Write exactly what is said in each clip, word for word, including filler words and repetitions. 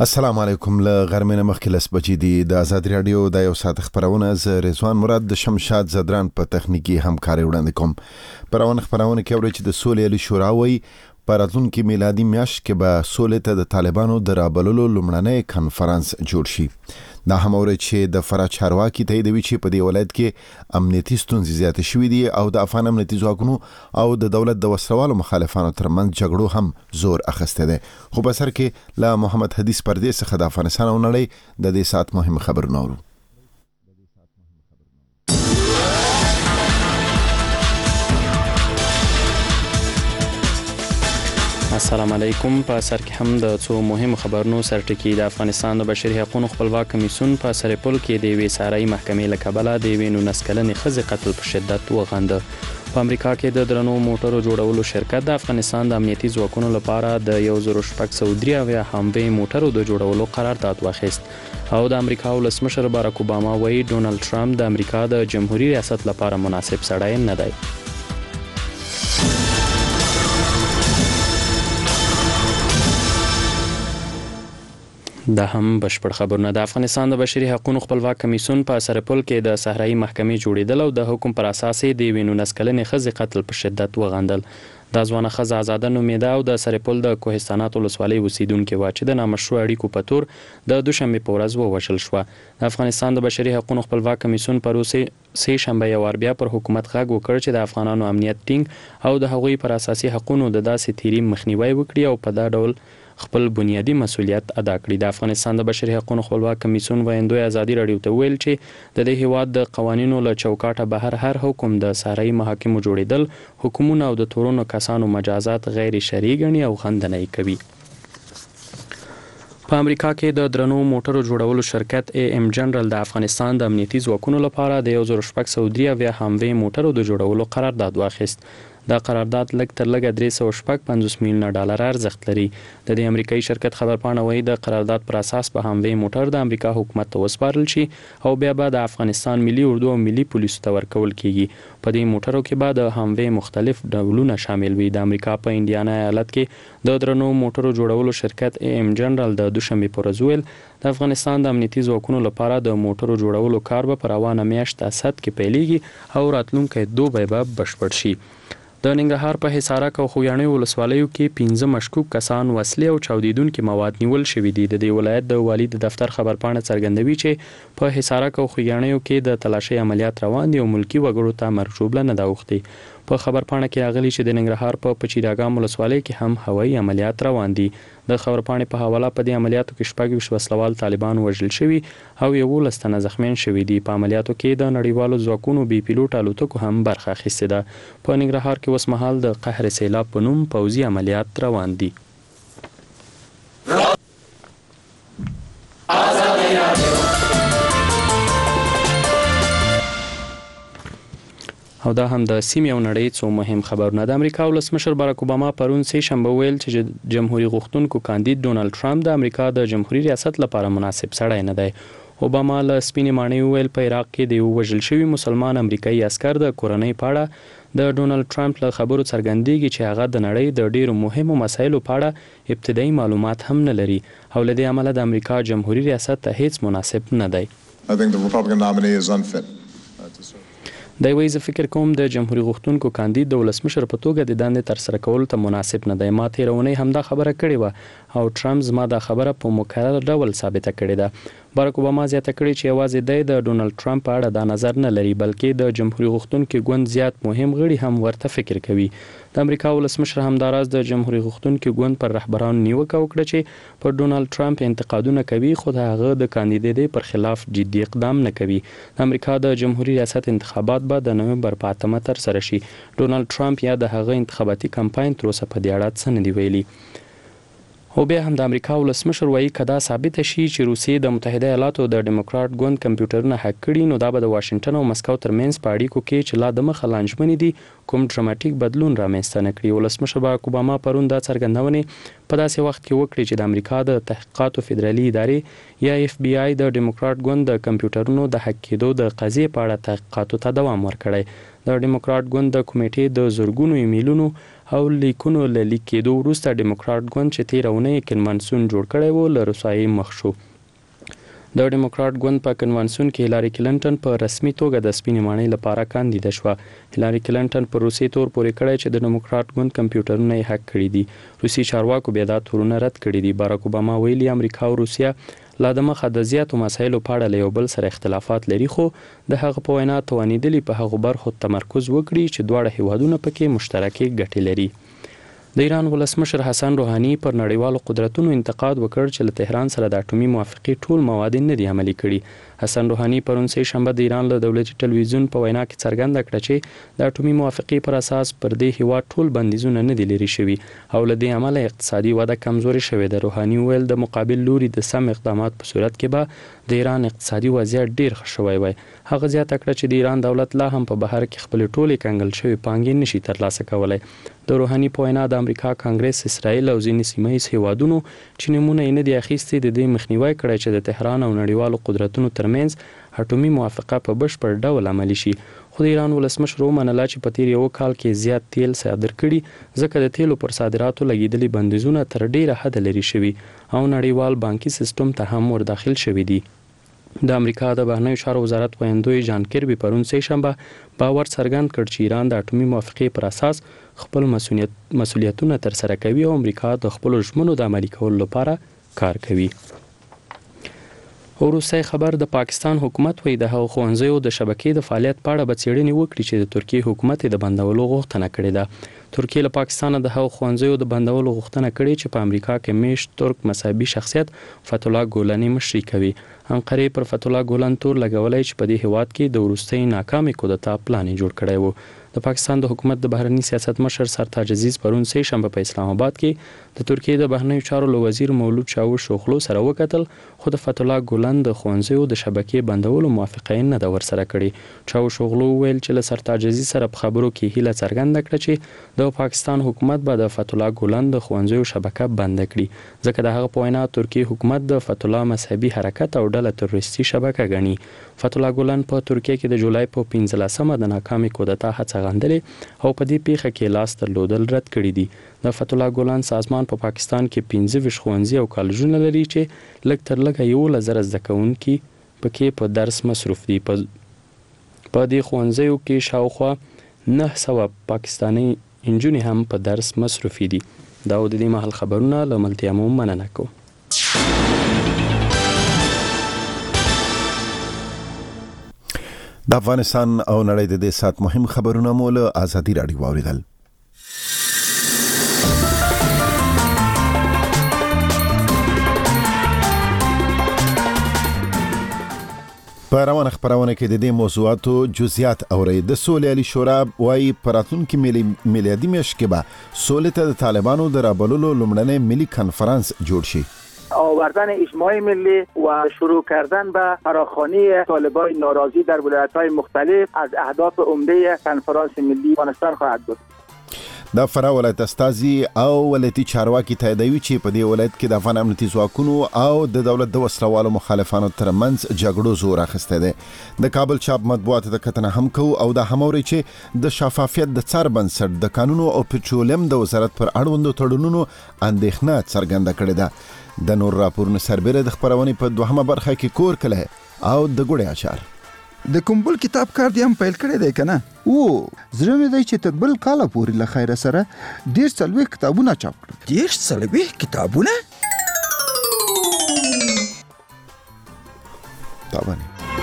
السلام علیکم. له غرمې مخکې لس بجې دي. د آزاد رادیو د یو ساعت خبرونه ز رضوان مراد د شمشاد زدران په تخنیکی همکاري وړاندې کوم. پرونه خبرونه کې اوري چې د سولې علي شورا وایي په راتلونکي میلادي میاشت کې به سولې ته د طالبانو د رابللو لومړنی کنفرانس جوړ شي. دا هم اوري چې د فرا چارواکي تاییدوي چې په دې ولایت کې امنیتي ستونزې زیاتې شوې دي او د افغان امنیتي ځواکونو او د دولت د وسلوالو مخالفانو ترمنځ جګړو هم زور اخیسته ده. خو په سر کې له محمد حدیث پردې څخه د افغانستان او نړۍ د دې سات مهم خبرونه اورو. السلام علیکم. په سر کې هم د څو مهم خبرونو سرټکی. د افغانستان د بشري حقوقو خپلواک کمیسیون په سرپل کې د ویسارای محکمې له کبله د وینو نسکلنې خزې قتل په شدت وغنده. په امریکا کې د درنو موټرو جوړولو شرکت د افغانستان د امنیتي ځواکونو لپاره د یو زر شپږ سوه درې اویا هاموی موټرو د جوړولو قرارداد واخیست. او د امریکا ولسمشر باراک اوباما وایي ډونالد ټرمپ د امریکا د جمهوریت ریاست لپاره مناسب سړی نه دی. دا هم بشپړ خبرونه. د افغانستان د بشري حقوقو خپلواک کمیسیون په سرپل کې د صحرایي محکمې جوړیدل او د حکم پر اساس د وینو نسکلنې خزې قتل په شدت وغندل. دا ځوانه ښځه آزاده نومیده او د سرپل د کوهستانات ولسوالۍ اوسیدونکې وه چې د نامشروع اړیکو په تور د دوشنبې په ورځ ووژل شوه. د افغانستان د بشري حقوقو خپلواک کمیسیون پرون سه شنبه یو وار بیا پر حکومت غږ وکړ چې د افغانانو امنیت ټینګ او د هغوی پر اساسي حقوقو د داسې تیری مخنیوي وکړي او په دا ډول خپل بنیادی مسولیت ادا کړي. د افغانستان د بشري حقوقو خپلواک کمیسیون ویندوی ازادي رادیو ته ویل چې د دې هیواد د قوانینو له چوکاټه بهر هر حکم د صحرایي محاکمو جوړیدل، حکومونه او د تورونو کسانو مجازات غیر شرعي ګڼي او غندنه کوي. په امریکا کې د درنو موټرو جوړولو شرکت ای ام جنرال د افغانستان د امنیتي ځواکونو لپاره د یو زر شپږ سوه درې اویا هاموی موټرو د جوړولو قرارداد واخیست. دا قرارداد لږ تر لږه درې سوه شپږ پنځوس میلیونه ډالر ارزښت لري. د دې امریکایي شرکت خبرپاڼه وایي د قرارداد پر اساس به هاموی موټر د امریکا حکومت ته وسپارل شي او بیا به د افغانستان ملي اردو او ملي پولیسو ته ورکول کیږي. په دې موټرو کې به د هاموی مختلف ډولونه شامل وي. د امریکا په انډیانا ایالت کې د درنو موټرو جوړولو شرکت ای ام جنرال د دوشنبې په ورځ ویل د افغانستان د امنیتي ځواکونو لپاره د موټرو جوړولو کار به په روانه میاشت اسد کې پیلېږي او راتلونکی دوبی به بشپړ شي. د ننګرهار په حصارک او خویاڼیو ولسوالیو کې پنځه مشکوک کسان وسلې او چاودیدونکي مواد نیول شوي دي. د دې ولایت د والي د دفتر خبرپاڼه څرګندوي چې په حصارک او خویاڼیو کې د تلاشۍ عملیات روان دي او ملکی وګړو ته مرجوبله نه ده اوښتې. په خبرپاڼه کې راغلي چې د ننګرهار په پچیراګام ولسوالۍ کې هم هوایي عملیات روان دي. د خبرپاڼې په حواله په دې عملیاتو کې شپږ ویشت وسلوال طالبان وژل شوي او یولس تنه زخمیان شوي دي. په عملیاتو کې د نړیوالو ځواکونو بي پیلوټ الوتکو هم برخه اخیستې ده. په ننګرهار کې اوسمهال د قهر سیلاب په نوم پوځي عملیات روان دي. او دا هم د سیمې او نړۍ څو مهم خبرونه. د امریکا ولسمشر باراک اوباما پرون سه شنبه ویل چې جمهوریت غوښتونکو کاندید ډونالد ټرمپ د امریکا د جمهوریت ریاست لپاره مناسب سړی نه دی. اوباما له سپینې ماڼۍ وویل په عراق کې د یو وژل شوي مسلمان امریکایي عسکر د کورنۍ په اړه د ډونالد ټرمپ له خبرو څرګندېږي چې هغه د نړۍ د ډیرو مهمو مسایلو په اړه ابتدایي معلومات هم نه لري او له دې امله د امریکا جمهوریت ریاست ته هیڅ مناسب نه دی. دی وایي زه فکر کوم د جمهوریت غوښتونکو کاندید د ولسمشر په توګه د دندې ترسره کولو ته مناسب نه دی. ما تېره اونۍ همدا خبره کړې وه او ټرمپ زما دا خبره په مکرر ډول ثابته کړې ده. باراک اوباما زیاته کړې چې یوازې دی د ډونالد ټرمپ په اړه دا نظر نه لري بلکې د جمهوریت غوښتونکي ګوند زیات مهم غړي هم ورته فکر کوي. د امریکا ولسمشر همداراز د جمهوریت غوښتونکي ګوند پر رهبرانو نیوکه وکړه چې پر ډونالد ټرمپ انتقادونه کوي خو د هغه د کاندیدۍ پر خلاف جدي اقدام نه کوي. د امریکا د جمهوریت ریاست انتخابات به د نومبر په اتمه ترسره شي. ډونالد ټرمپ یا د هغه انتخاباتي کمپاین تر اوسه په دې اړه څه نه دي ویلي. او بیا هم د امریکا ولسمشر وایي که دا ثابته شي چې روسیې د متحده ایالاتو د ډیموکرات ګوند کمپیوټرونه هک کړي نو دا به د واشنګټن او مسکو ترمنځ په اړیکو کې چې لا د مخه لانجمنې دي کوم ډراماټیک بدلون رامنځته نه کړي. ولسمشر باراک اوباما پرون دا څرګندونې په داسې وخت کې وکړي چې د امریکا د تحقیقاتو فدرالي ادارې یا اف بی آی د ډیموکرات ګوند د کمپیوټرونو د هک کېدو د قضیې په اړه تحقیقاتو ته دوام ورکړی. د ډیموکرات ګوند د کمیټې د زرګونو ایمیلونو او لیکونو له لیک کېدو وروسته ډیموکرات ګوند چې تېره اونۍ کنوانسیون جوړ کړی و له رسوایۍ مخ شو. د ډیموکرات ګوند په کنوانسیون کې هیلاري کلینټن په رسمي توګه د سپینې ماڼۍ لپاره کاندیده شوه. هیلاري کلینټن په روسي تور پورې کړی چې د ډیموکرات ګوند کمپیوټرونه یې هک کړي دي. روسي چارواکو بیا دا تورونه رد کړي دي. باراک اوباما ویلي امریکا او روسیه لا د مخه د زیاتو مسایلو په اړه له یو بل سره اختلافات لري، خو د هغه په وینا توانیدلي په هغو برخو تمرکز وکړي چې دواړه هیوادونه پکې مشترکې ګټې لري. د ایران ولسمشر حسن روحاني پر نړیوالو قدرتونو انتقاد وکړ چې له تهران سره د اټومي موافقې ټول مواد نه دي عملي کړي. حسن روحاني پرون سه شنبه د ایران له دولتي ټلویزیون په وینا کې څرګنده کړه چې د اټومي موافقې پر اساس پر دې هیواد ټول بندیزونه نه دي لري شوي او له دې امله اقتصادي وده کمزوري شوې ده. روحاني ویل د مقابل لوري د سم اقدامات په صورت کې به د ایران اقتصادي وضعیت ډیر ښه شوی وای. هغه زیاته کړه چې د ایران دولت لا هم په بهر کې خپل ټولې کنګل شوی پانګې نشي ترلاسه کولای. د روحاني په وینا د امریکا کانګرس، اسرائیل او ځینې سیمه ییز هیوادونو چې نمونه یې نه دي اخیستي د دې مخنیوي کړی چې د تهران او نړیوالو قدرتونو ترمنځ اټومي موافقه په بشپړ ډول عملي شي. خو د ایران ولسمشر ومنله چې په تیر یو کال کې زیات تیل صادر کړي ځکه د تیلو پر صادراتو لګیدلي بندیزونه تر ډیره حد لري شوي او نړیوال بانکي سیستم ته هم ور داخل شوي دي. د امریکا د بهرنیو چارو وزارت ویاندوی جان کربي پرون سه شنبه باور څرګند کړ چې ایران د اټومي موافقې پر اساس خپل مسؤلیت مسؤلیتونه تر سره کوي او امریکا د خپل ژمنو د عملي کولو لپاره کار کوي. وروستی خبر د پاکستان حکومت وی د هغو ښوونځیو د شبکې د فعالیت په اړه به څېړنې وکړي چې د ترکیې حکومت د بندولو غوښتنه کړې ده. ترکیې له پاکستانه د هغو ښوونځیو د بندولو غوښتنه کړې چې په امریکا کې میشت ترک مذهبي شخصیت فتح الله ګولاني مشري کوي. انقرې پر فتح الله ګولان تور لګولی چې په دې هیواد کې د وروستۍ ناکامې کودتا پلان جوړ کړی و. د پاکستان د حکومت د بهرني سیاست مشر سرتاج عزیز پرون سه شنبه په اسلام آباد کې د ترکیې د بهرنیو چارو له وزیر مولود چاوش اوغلو سره وکتل، خو د فتح الله ګولان د ښوونځیو د شبکې بندولو موافقه یې نه ده ورسره کړې. چاوش اوغلو ویل چې له سرتاج عزیز سره په خبرو کې هیله څرګنده کړه چې د پاکستان حکومت به د فتح الله ګولان د ښوونځیو شبکه بند کړي ځکه د هغه په وینا ترکیې حکومت د فتح الله مذهبي حرکت او ډله تروریستي شبکه ګڼي. فتح الله ګولان په ترکیه کې د جولای په پنځلسمه د ناکامې کودتا هڅه غندلې او په دې پیښه کې لاس درلودل رد کړي دي. د فتح الله ګولان سازمان په پا پاکستان کې پنځه ویشت ښوونځي او کالجونه لري چې لږ تر لږه یولس زره زده کوونکي پکې په درس مصروف دي. په دې ښوونځیو کې شاوخوا نه سوه پاکستاني نجونې هم په درس مصروفي دي. دا و د دې مهال خبرونه له ملتیا مو مننه کوم. د افغانستان او نړۍ د دې سات مهم خبرونه مو له ازادي راډیو واوریدل. په روانه خبرونه کې د دې موضوعاتو جزئیات اوري. د سولې علي شورا وايي پراتونکو میلادي میاشت کې به سولې ته د طالبانو د رابللو لومړنی ملي کنفرانس جوړ شي. آوردن اجماع ملی و شروع کردن به فراخوانی طالبان ناراضی در ولایت‌های مختلف از اهداف عمده کنفرانس ملی افغانستان خواهد بود. د فراه ولایت استازي او ولایتي چارواکي تاییدوي چې په دې ولایت کې د افغان امنیتي ځواکونو او د دولت د وسلوالو مخالفانو ترمنځ جګړو زور اخیستی دی. د کابل چاپ مطبوعاتو ته کتنه هم کوو او دا هم اوري چې د شفافیت د څار بنسټ د قانونو او پټرولیم د وزارت پر اړوندو تړونونو اندېښنه څرګنده کړې ده. د نور راپورونو سربېره د خبرونې په دوهمه برخه کې کور کله او د ګوړې اچار. د کومبل کتاب کار دی هم پیل کړی دی کنه؟ او زړه مې دی چې تر بل کاله پورې له خیره سره ډېر څلوېښت کتابونه چاپ کړل. ډېر څلوېښت کتابونه؟ طبعا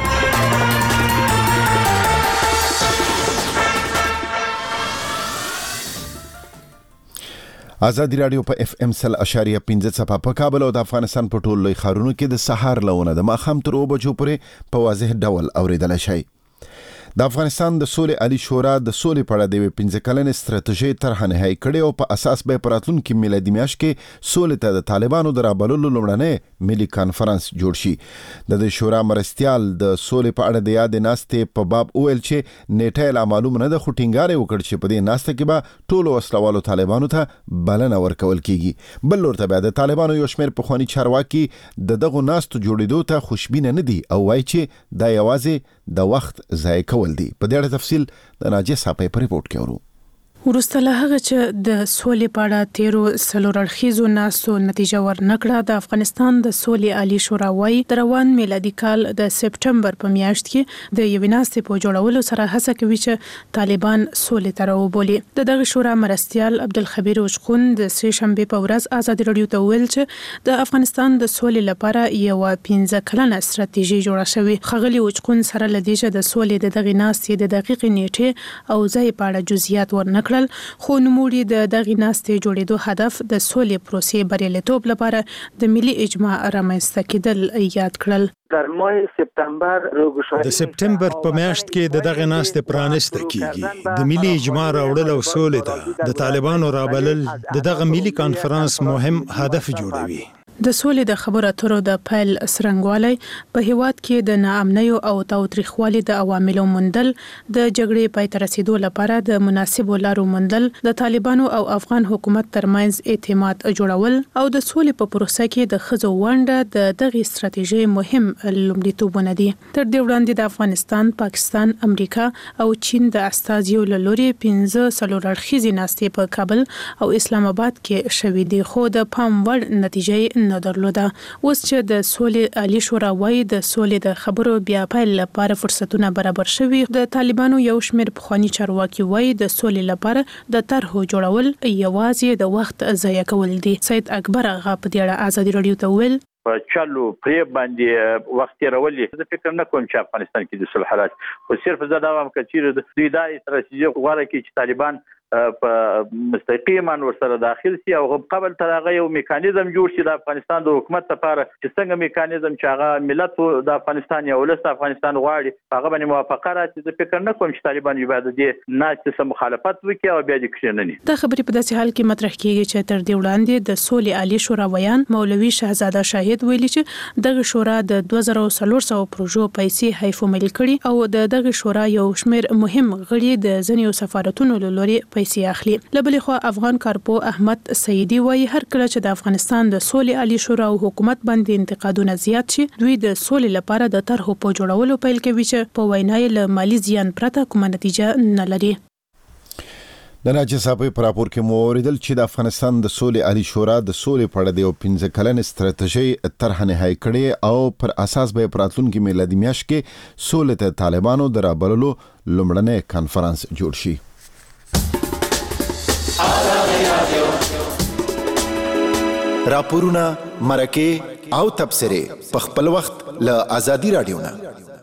آزادی رادیو په اف ام سل اشاریه پنځه څپه په کابل او د افغانستان په ټولو لوی ښارونو کې د سهار لونه د ماښام تر اوه بجو پورې په واضح ډول اوریدلی شئ. د افغانستان د سولې علي شورا د سولې په اړه د یوې پنځه کلنې ستراتیژۍ طرحه نهایي کړې او په اساس به په راتلونکي میلادي میاشت کې سولې ته د طالبانو د رابللو لومړنی ملي کانفرنس جوړ شي. د دې شورا مرستیال د سولې په اړه د یادې ناستې په باب وویل چې نیټه لا معلوم نه ده، خو ټینګار یې وکړ چې په دې ناسته کې به ټولو وسلوالو طالبانو ته بلنه ورکول کیږي. بل لور ته بیا د طالبانو یو شمېر پخواني چارواکي د دغو ناستو جوړېدو ته خوشبینه نه دي او وایي چې دا یوازې د وخت ضایع کول دي. په دې اړه تفصیل د ناجیه صاحب په ریپورت کې اورو. وروسته له هغه چې د سولې په اړه تیرو څلور اړخیزو ناستو نتیجه ورنکړه، د افغانستان د سولې عالی شورا وايي د روان میلادي کال د سپټمبر په میاشت کې د یوې ناستې په جوړولو سره هڅه کوي چې طالبان سولې ته راوبولي. د دغه شورا مرستیال عبدالخبیر اوچخون د سه شنبه په ورځ ازادي رادیو ته ویل چې د افغانستان د سولې لپاره یو پنځه کلنه ستراتیژي جوړه شوې. ښاغلي اوچخون سره لدې چې د سولې د دغې ناستې د دقیق نیټې او ځای په اړه جزئیات ورنکړل، خو نوموړي د دغې ناستې جوړېدو هدف د سولې پروسې بریالیتوب لپاره د ملي اجماع رامنځته کېدل یاد کړل. در ماه سپتامبر د سپټمبر په میاشت کې د دغه ناستې پرانیسته کیږي. د ملي اجماع راوړل او سولې ته د طالبانو رابلل د دغه ملي کانفرنس مهم هدف جوړوي. د سولې د خبرو اترو د پیل سرنګوالی په هیواد کې د ناامنیو او تاوتریخوالي د عواملو موندل، د جګړې پای ته رسیدو لپاره د مناسبو لارو موندل، د طالبانو او افغان حکومت ترمنځ اعتماد جوړول او د سولې په پروسه کې د ښځو ونډه د دغې ستراتیژۍ مهم لومړیتوبونه دي. تر دې وړاندې د افغانستان، پاکستان، امریکا او چین د استازیو له لوري پنځه څلور اړخیزې ناستې په کابل او اسلام آباد کې شوې دي، خو د پام وړ نتیجې نه درلوده. اوس چې د سولې عالی شورا وايي د سولې د خبرو بیا پیل لپاره فرصتونه برابر شوي، د طالبانو یو شمېر پخواني چارواکي وايي د سولې لپاره د طرحو جوړول یوازې د وخت ضایع کول دي. سید اکبر آغا په دې اړه ازادي رادیو ته ویل په چالو پرې باندې وخت تیرولي. زه فکر نه کوم چې افغانستان کې د صلح حالات، خو صرف زه دا وایم چې دوی دا استراتیژي غواړي چې طالبان په مستقیما ورسره داخل شي او قبل تر هغه یو میکانیزم جوړ شي د افغانستان د حکومت لپاره چې څنګه میکانیزم چې هغه ملت د افغانستان یا ولس د افغانستان غواړي هغه باندې موافقه راځي. زه فکر نه کوم چې طالبان یو بعد دې نه چې مخالفت وکړي او بیا دې کښینني. دا خبرې په داسې حال کې مطرح کیږي چې تر دې وړاندې د سولې عالی شورا ویان مولوي شهزاده شاهد ویلي چې دغه شورا د دوه زره څلور سوه پروژو پیسې حیف ملي کړي او د دغه شورا یو شمېر مهم غړي د ځینو سفارتونو له لوري پیسې اخلي. لبلې خو افغان کارپو احمد سیدی وایي هر کله چې د افغانستان د سولې عالی شورا او حکومت باندې انتقادونه زیات شي، دوی د سولې لپاره د طرحو په جوړولو پیل کوي چې په وینا یې له مالی زیان پرته کومه نتیجه نه لري. د ناجي صاحب په راپور کې مو اوریدل چې د افغانستان د سولې عالی شورا د سولې په اړه د یو پنځه کلن ستراتیژي طرح نهایی کړې او پر اساس به راتلونکي میلادي میاشت کې سولې ته طالبانو د رابللو لومړنی کانفرنس جوړ شي. راپورونه، مرکه او تبصره په خپل وخت له ازادي رادیو نه.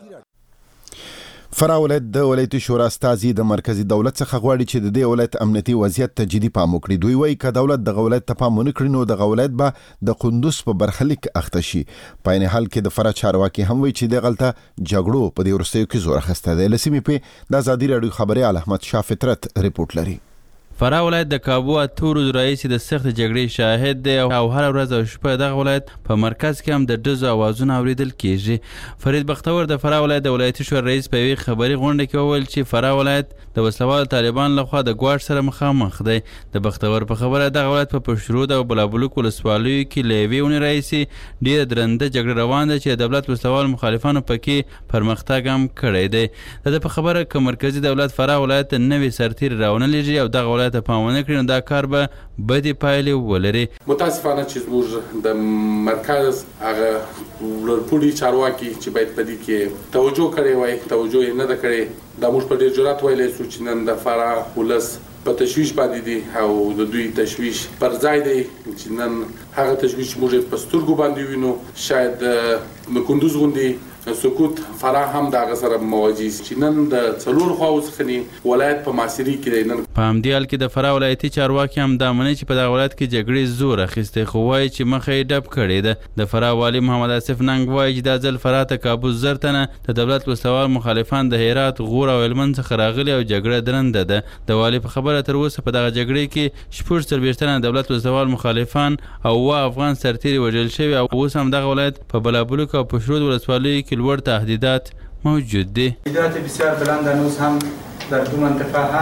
فراه ولایت د ولایتي شورا استازي د مرکزی دولت څخه غواړي چې د دې ولایت امنیتي وضعیت ته جدي پام وکړي. دوی وایي که دولت د ولایت ته پام ونه کړي نو د ولایت به د قندوز په برخلیک اخته شي. په عین حال کې د فراه چارواکي هم وایي چې د غلطه جګړو په دې وروستیو کې زور اخیسته دی. له سیمې په د ازادي رادیو خبريال احمد شاه فطرت رپورټ لري. فراه ولایت د کابو اتو ورځو راهیسې د سخت جګړې شاهد دی او هر ورځ او شپه دغه ولایت په مرکز کې هم د ډزو اوازونه اوریدل کیږي. فرید بختور د فراه ولایت د ولایتي شورا رئیس په یوې خبري غونډه کې وویل چې فراه ولایت د وسلوال طالبان لخوا د ګواښ سره مخامخ دی. د بختور په خبره دغه ولایت په پشرود او بلابلوک ولسوالیو کې له یوې اونۍ راهیسې ډېره درنده جګړه روان ده چې د دولت وسلوال مخالفانو پکې پرمختګ هم کړی دی. د په خبره که مرکزی دولت فراه ولایت ته نوې سرتیري راونه لېږي او دغه ولایت ته پام ونه کړي نو دا کار به بدې پایلې ولري. متاسفانه چې زموږ د مرکز هغه لوړپوړي چارواکي چې باید په دې کې توجه کړې وای توجه یې نه ده کړې. دا موږ په ډېر جرأت ویلی سو چې نن د فراه ولس په تشویش باندې دي او د دوی تشویش پر ځای دی چې نن هغه تشویش موږ په سترګو باندې وینو. شاید د کندوز غوندې سکوت فراه هم دغه سره مواجه چې نن د څلور خواو څخه ولایت په معاصري کې دی. نن په همدې حال کې د فراه ولایتي چارواکي هم دا مني چې په دغه ولایت کې جګړې زور اخیستی خو وایي چې مخه یې ډب کړې ده. د فراه والي محمد آصف ننګ وایي چې دا ځل فراه ته کابو زر تنه د دولت وسلوال مخالفان د هرات، غور او هلمند څخه راغلي او جګړه درنده ده. د والي په خبره تر اوسه په دغه جګړې کې شپږ څلوېښت تنه دولت وسلوال مخالفان او اووه افغان سرتیري وژل شوي او اوس هم دغه ولایت په بلابلوک او پشرود ولسوالیو کې لوړ تهدیدات موجود دی. تهدیدات بسیار بلند هنوز هم در دو منطقه هست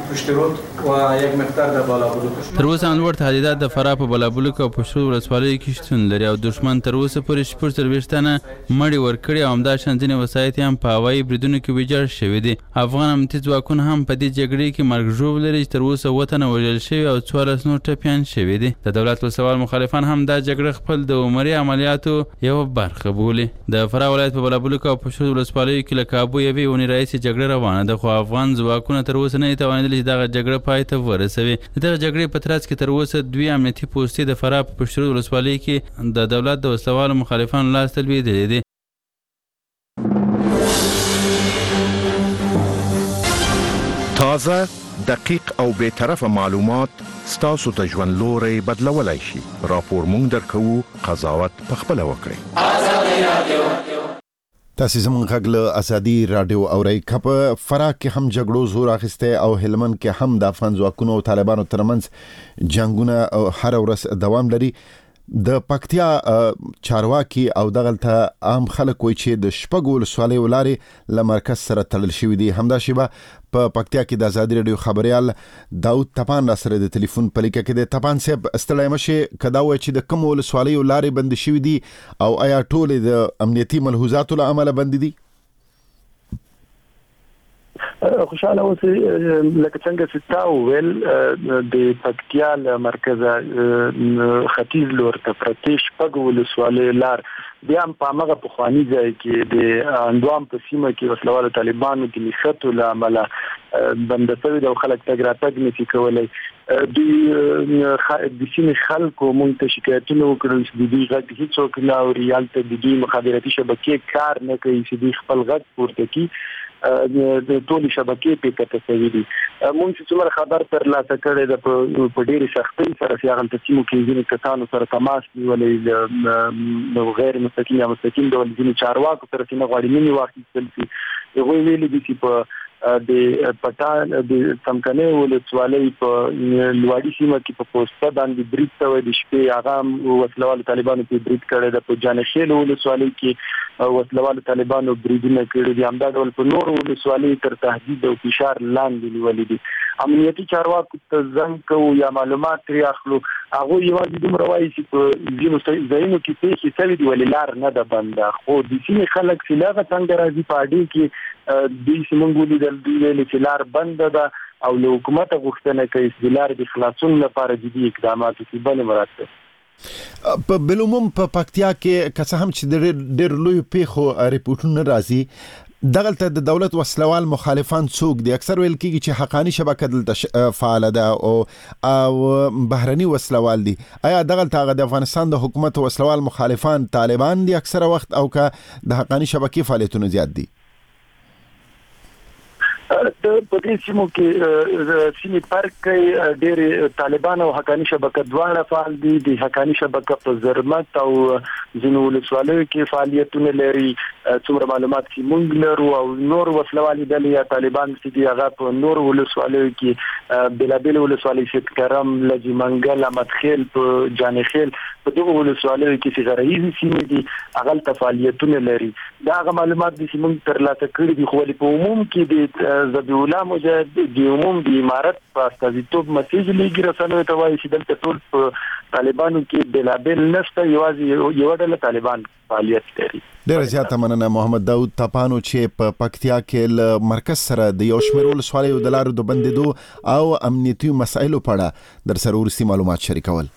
پشترود و یک مقدار در بالابلوک. تر اوسه انور تهدیدات د فراه په بالابلوک او پشترود ولسوالیو کې شتون لري او دښمن تر اوسه پورې شپږ څلوېښت تنه مړي ورکړي او همداشان ځینې وسایط هم په هوایي بریدونو کې ویجاړ شوي دي. افغان امنیتي ځواکونه هم په دې جګړې کې مرګ ژوبل لري چې تر اوسه اووه تنه وژل شوي او څوارلس نور ټپیان شوي دي. د دولت وسوال مخالفان هم دا جګړه خپل د عمري عملیاتو یوه برخه بولي. د فراه ولایت په بالابلوک او پشترود ولسوالیو کې له کابو یوې اونۍ راهیسې جګړه روانه ده، خو افغان ځواکونه تر اوسه نه دي توانېدلي چې دغه جګړه پای ته ورسوي. د دغه جګړې په ترڅ کې تر اوسه دوی امنیتي پوستې د فراه په پشترود ولسوالۍ کې د دولت د وسلوالو مخالفانو لاس ته لوېدلې دي. تازه، دقیق او بی‌طرفه معلومات ستاسو ته ژوند لوری بدلولی شي. راپور مونږ درکوو، قضاوت پخپله وکړئ. تاسو زموږ غږ له ازادي رادیو اورئ. که په فراه کې هم جګړو زور اخیستی او هلمند کې هم د افغان ځواکونو او طالبانو ترمنځ جنګونه هر ورځ دوام لري، د پکتیا چارواکي او دغلته عام خلک وایي چې د شپږو ولسوالیو لارې له مرکز سره تړل شوي دي. همدا شیبه په پکتیا کې د ازادي رادیو خبريال داود تپان را سره د ټلیفون په لیکه کې د تپان صاحب ستړی مشه کدا وایي چې د کوم ولسوالیو لارې بند شوي دي او آیا ټول د امنیتي ملحوظاتو له امله بند دي؟ خوشاله اوسئ. لکه څنګه چې تا وویل د پکتیا له مرکزه ختیځ لور ته پرتې شپږ ولسوالۍ لار بیا هم په همغه پخواني ځای کې د اندوام په سیمه کې وسلوالو طالبانو د نښتو له امله بنده شوي ده او خلک تګ راتګ نشي کولی. دوی د سیمې خلکو موږ ته شکایتونه وکړل چې د دوی غږ هېڅوک نه اوري، هلته د دوی مخابراتي شبکې کار نه کوي چې دوی خپل غږ پورته کړي. د ټولې شبکې پې کته شوي دي. موږ چې څومره خبر ترلاسه کړی ده په ډېرې سختۍ سره چې هغلته سیمو کې ځینې کسانو سره تماس نیولی د غیر مستقیم یا مستقیم ډول ځینې چارواکو سره چې نه غواړي مینې واخیستل شي، هغوی ویلي دي چې په د پټان د څمکنۍ ولسوالۍ په لوړی سیمه کې په پوسټه باندې برید شوی د شپې هغه وسلوالو طالبانو په برید کړی ده. په جانخیل ولسوالۍ کې وسلوالو طالبانو بریدونه کړي دي. همدا ډول په نورو ولسوالیو تر تهدید او فشار لاندې نیولي دي. امنیتي چارواکو ته زنګ کوو یا معلومات ترې اخلو، هغوی یوازې دومره وایي چې په ځینو ځایونو کې پیښې شوي دي ولې لار نه ده بنده، خو د سیمې خلک چې له هغه څنګه راځي په اډې کې دوی چې موږ ولیدل دوی ویلي چې لار بنده ده او له حکومته غوښتنه کوي چې د لارې د خلاصون لپاره جدي اقدامات وکړي. بلې مراد ده په بالعموم په پکتیا کې که څه هم چې د ډېر لویو پیښو ریپورټونه راځي، دغلته د دولت وسلوال مخالفان څوک دي؟ اکثر ویل کېږي چې حقانی شبکه دلته فعاله ده او بهرني وسلوال دي. آیا دغلته هغه د افغانستان د حکومت وسلوال مخالفان طالبان دي اکثره وخت او که د حقانی شبکې فعالیتونه زیات دي؟ په دې سیمو کې سیمې فرق کوي، ډېرې طالبان او حقانی شبکه دواړه فعال دي. د حقانی شبکه په زرمت او ځینو ولسوالیو کې فعالیتونه لري، څومره معلومات چې موږ لرو، او نور وسلوالې ډلې یا طالبان چې دي هغه په نور ولسوالیو کې بېلابېلې ولسوالۍ سید کرم، لجې منګل، احمدخیل، په جانخیل، په دغو ولسوالیو کې چې غرهیزې سیمې دي هغلته فعالیتونه لري. دا هغه معلومات دي چې موږ ترلاسه کړي دي، خو ولې په عموم کې د ذبیح الله مجاهد د عموم د امارت په استازیتوب مسیج لیږي رسنیو ته وایي چې دلته ټول په طالبانو کې بېلابېل نشته، یوازې یوه ډله طالبان فعالیت لري. ډېره زیاته مننه محمد داود تپانو چې په پکتیا کې له مرکز سره د یو شمېر ولسوالیو د لارو د بندېدو او امنیتي مسایلو په اړه در سره وروستي معلومات شریکول.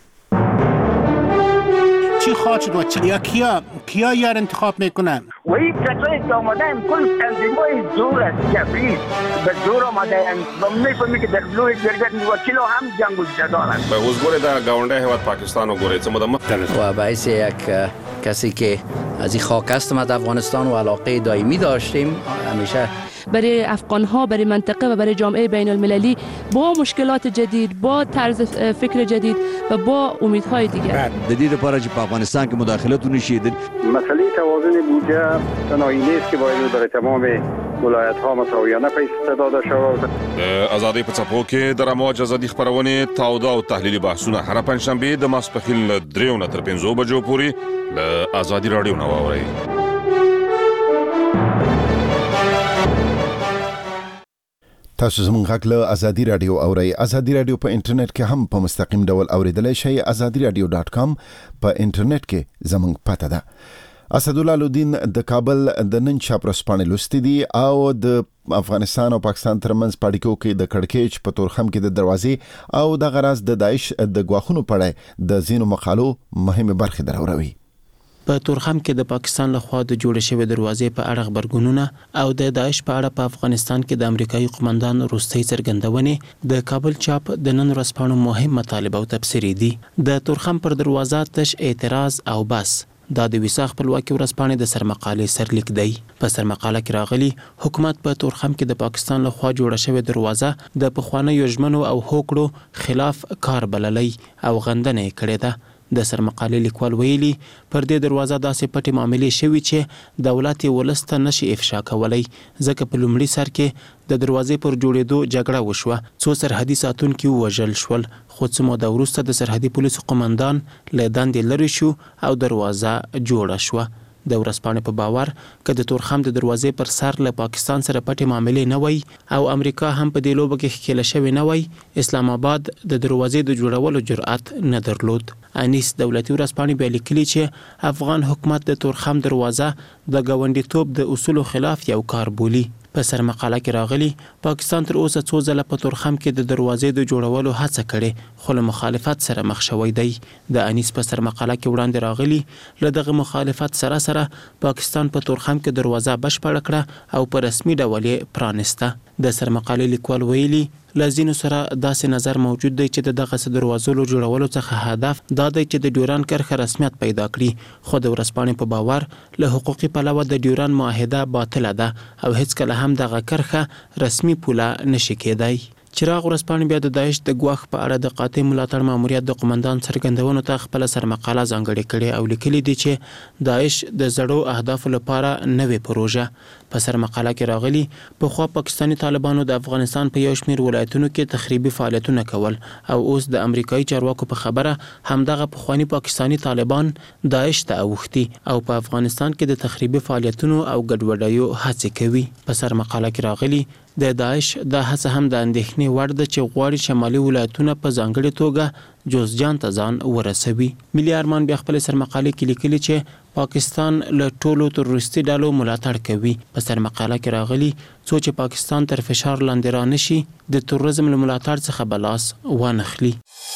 چی خواهد شد و چی یا کیا کیا یار انتخاب میکنن؟ و این کسایی که آمدن کل تنظیمای زور است، جبری به زور آمدن و میفهمی که در بلوی جرگت وکیل هم جنگ دارن. به حضور در گاونده هواد پاکستان و گوره چه مدام و باعث یک کسی که از این خاک هستم از افغانستان و علاقه دائمی داشتیم همیشه برای افغان‌ها، برای منطقه و برای جامعه بین المللی با مشکلات جدید، با طرز فکر جدید و با امیدهای دیگر. جدید پاره چې په افغانستان کې مداخلتونه شیدل. مسئله توازن بودجه تنهایی نیست که باید در تمام ولایت‌ها مساویانه پیش داده شود. آزادی په څپو کې د رموج ازادي خبرونه تاوده او تحلیلي بحثونه هر پنځشنبه د ماسپښین له دریو نه تر پنځو بجو پورې له آزادي رادیو نه واورئ. تاسو زموږ غږ له ازادي رادیو اورئ. ازادي رادیو په انټرنیټ کې هم په مستقیم ډول اوریدلای شئ. ازادي رادیو ډاټ کام په انټرنیټ کې زموږ پته ده. اسدالله لودین د کابل د نن چاپرسپانې لوستي دي او د افغانستان او پاکستان ترمنځ پاړیکو کې د کڑکېچ په تورخم کې د دروازې او د غراز د داعش د غواخونو پړای د زینو مقالو مهمه برخه دروروي. په تورخم کې د پاکستان لخوا د جوړ شوی دروازې په اړه خبرګونونه او د داعش په اړه په افغانستان کې د امریکایي قومندان روستي څرګندونې د کابل چاپ د نن ورځپاڼو مهم مطالبه او تفسیری دي. د تورخم پر دروازه تش اعتراض او بس دا د ویسا خپلواکي ورځپاڼې د سرمقالې سرلیک دی. په سرمقاله کې راغلي حکومت په تورخم کې د پاکستان لخوا جوړه شوی دروازه د پخوانیو ژمنو او هوکړو خلاف کار بللی او غندنه کړې ده. د سرمقالې لیکوال ویلي پر دې دروازه داسې پټې معاملې شوي چې دولت یې ولس ته نشي افشا کولی، ځکه په لومړي سر کې د دروازې پر جوړېدو جګړه وشوه. څو سرحدي ساتونکي ووژل شول، خو څه موده وروسته د سرحدي پولیسو قومندان له دندې لرې شو او دروازه جوړه شوه. د ورځپاڼې په باور که د تورخم د دروازې پر سر له پاکستان سره پټې معاملې نه وای او امریکا هم په دې لوبه کې ښکېله شوې نه وای، اسلام آباد د دروازې د جوړولو جرأت نه درلود. انیس دولتي ورځپاڼې بیا لیکلي چې افغان حکومت د تورخم دروازه د ګاونډیتوب د اصولو خلاف یو کار بولي. په سرمقاله کې راغلي پاکستان تر اوسه څو ځله په تورخم کې د دروازې د جوړولو هڅه کړې خو له مخالفت سره مخ شوی دی. د انیس په سرمقاله کې وړاندې راغلي له دغه مخالفت سره سره پاکستان په تورخم کې دروازه بشپړه کړه او په رسمي ډول یې پرانسته. د سرمقالې لیکوال ویلي لازینو سره داسې نظر موجود دی چې د دغه دروازو جوړولو څخه هدف دا دی چې د ډیوران کرښه رسمیت پیدا کړي، خو د ورځپاڼې په باور له حقوقي پلوه د ډیوران معاهده باطله ده او هیڅ کله هم دغه کرښه رسمي پوله نشي کېدای. چراغ ورځپاڼې بیا د داعش د ګواښ په اړه د قاطع ملاتړ ماموریت د قومندان څرګندونو ته خپل سرمقاله ځانګړې کړې او لیکلي دي چې داعش د زړو اهدافو لپاره نوې پروژه. په سرمقاله کې راغلي پخوا پاکستاني طالبانو د افغانستان په یو شمېر ولایتونو کې تخریبي فعالیتونه کول او اوس د امریکایي چارواکو په خبره همدغه پخواني پاکستاني طالبان داعش ته اوښتي او په افغانستان کې د تخریبي فعالیتونو او ګډوډیو هڅې کوي. په سرمقاله کې راغلي د داعش د هڅه هم د اندېښنې وړ ده چې غواړي شمالي ولایتونه په ځانګړې توګه جوزجان ته ځان ورسوي. ملي ارمان بیا خپل سرمقالې کې لیکلي چې پاکستان له ټولو تروریستي ډلو ملاتړ کوي. په سرمقاله کې راغلي څو چې پاکستان تر فشار لاندې را نشي د تروریزم له ملاتړ څخه بلاس وانخلي.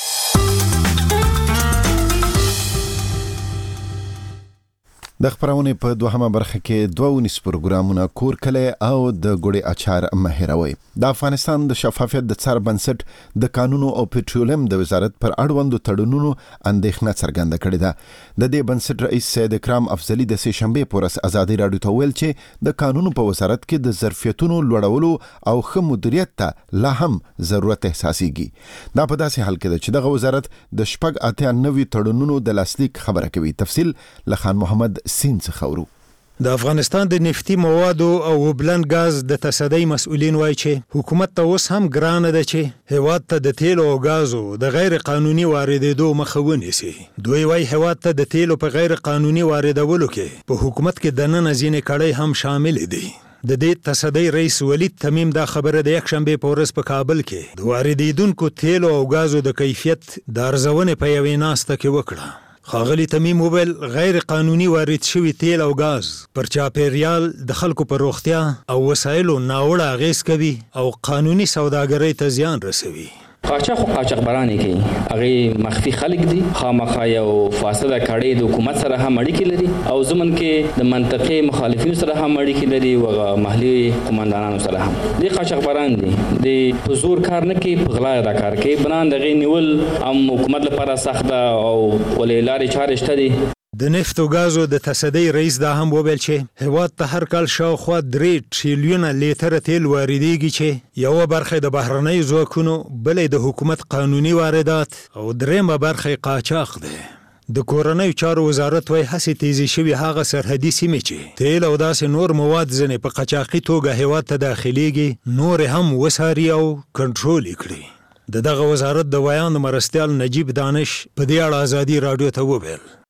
د خبرونه په دوهمه برخه کې دوه ونیس پروګرامونه کور کله او د ګوړې اچار مهروي. د افغانستان د شفافیت د څار بنسټ د قانونو او پټرولیم د وزارت پر اړوندو تړونونو اندېښنه څرګنده کړې ده. د دې بنسټ رئیس سید اکرام افضلی د سه شنبه پورس ازادي رادیو ته ویل چې د قانونو په وزارت کې د ظرفیتونو لوړولو او ښه مدیریت ته لا هم ضرورت احساسيږي. دا په داسې حال کې ده چې دغه وزارت د شپږ اتیا نوي تړونونو د لاسلیک خبره کوي. تفصیل لخان محمد سین څخه. د افغانستان د نفتی موادو او بلند غاز د تصدۍ مسؤلین وایي چې حکومت ته اوس هم ګرانه ده چې هیواد ته د تیلو او غازو د غیر قانوني واردېدو مخه ونیسي. دوی وایي هیواد ته د تیلو په غیر قانوني واردولو کې په حکومت کې دننه ځینې کړۍ هم شامل دي. د دې تصدۍ رئیس ولید تمیم دا خبره د یک شنبه په ورځ په کابل کې د واردېدونکو تیلو او غازو د کیفیت د ارزونې په یوې ناسته کې وکړه. خاغلی تمیم وویل غیر قانوني وارد شوی تیل او غاز پر چاپیریال د خلکو پر روغتیا او وسایلو ناوړه اغیز کوي او قانوني سوداګرۍ ته زیان رسوي. قاچاق او قاچاقبرانې کوي، هغه مخفي خلک دي، خامخا یو فاصله کړي د حکومت سره هم اړیکې لري او زمون کې د منطقي مخالفینو سره هم اړیکې لري او محلي قومندانانو سره هم. دي قاچاقبران دي د حضور کار نه کوي، په غلا دا کار کوي. بنان دغه نیول هم حکومت لپاره سخت او ولې چارې شته دي. د نفت او غازو د تصدۍ رئیس دا هم وویل چې هیواد ته هر کال شاوخوا درې ټریلیونه لیټره تیل واردېږي چې یوه برخه د بهرنیو ځواکونو، بلې د حکومت قانوني واردات او درېیمه برخه قاچاق دی. د کورنیو چارو وزارت وایي هڅې تیزې شوي هغه سرحدي سیمې چې تیل او داسې نور مواد ځینې په قاچاقي توګه هیواد ته داخليږي نور هم وساري او کنټرول کړي. د دغه وزارت د ویان مرستیال نجیب دانش په دې اړه ازادي رادیو ته وویل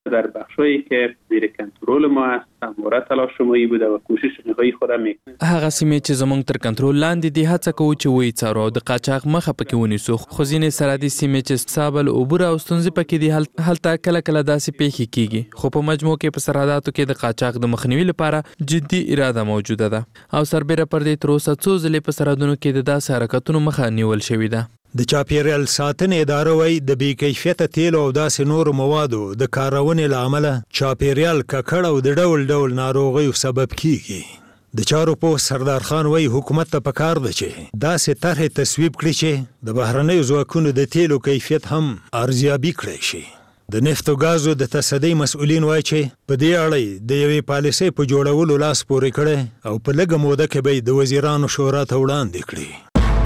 در بخشایی که زیر کنترل ما است همواره تلاش شمایی بوده و کوشش نهایی خود میکنیم. هغه سیمې چې زموږ تر کنټرول لاندې دي هڅه کوو چې وایي څارو او د قاچاق مخه پکې ونیسو، خو ځینې سرحدي سیمې چې سابل اوبه او ستونزې پکې دي هلته کله کله داسې پیښې کیږي، خو په مجموع کې په سرحداتو کې د قاچاق د مخنیوي لپاره جدي اراده موجوده ده او سربېره پر دې تر اوسه څو ځلې په سرحدونو کې د داسې حرکتونو مخه نیول شوې ده. د چاپیریال ساتنې اداره وایي د بې کیفیته تیلو او داسې نورو موادو د کارونې له امله چاپیریال ککړ او د ډول ډول ناروغیو سبب کیږي. د چارو په سردار خان وایي حکومت ته پکار ده چې داسې طرحې تصویب کړي چې د بهرنیو ځواکونو د تیلو کیفیت هم ارزیابي کړی شي. د نفت او ګازو د تصدۍ مسؤلین وایي چې په دې اړه د یوې پالیسۍ په جوړولو لاس پورې کړی او په لږه موده کې به د وزیرانو شورا ته وړاندې کړي.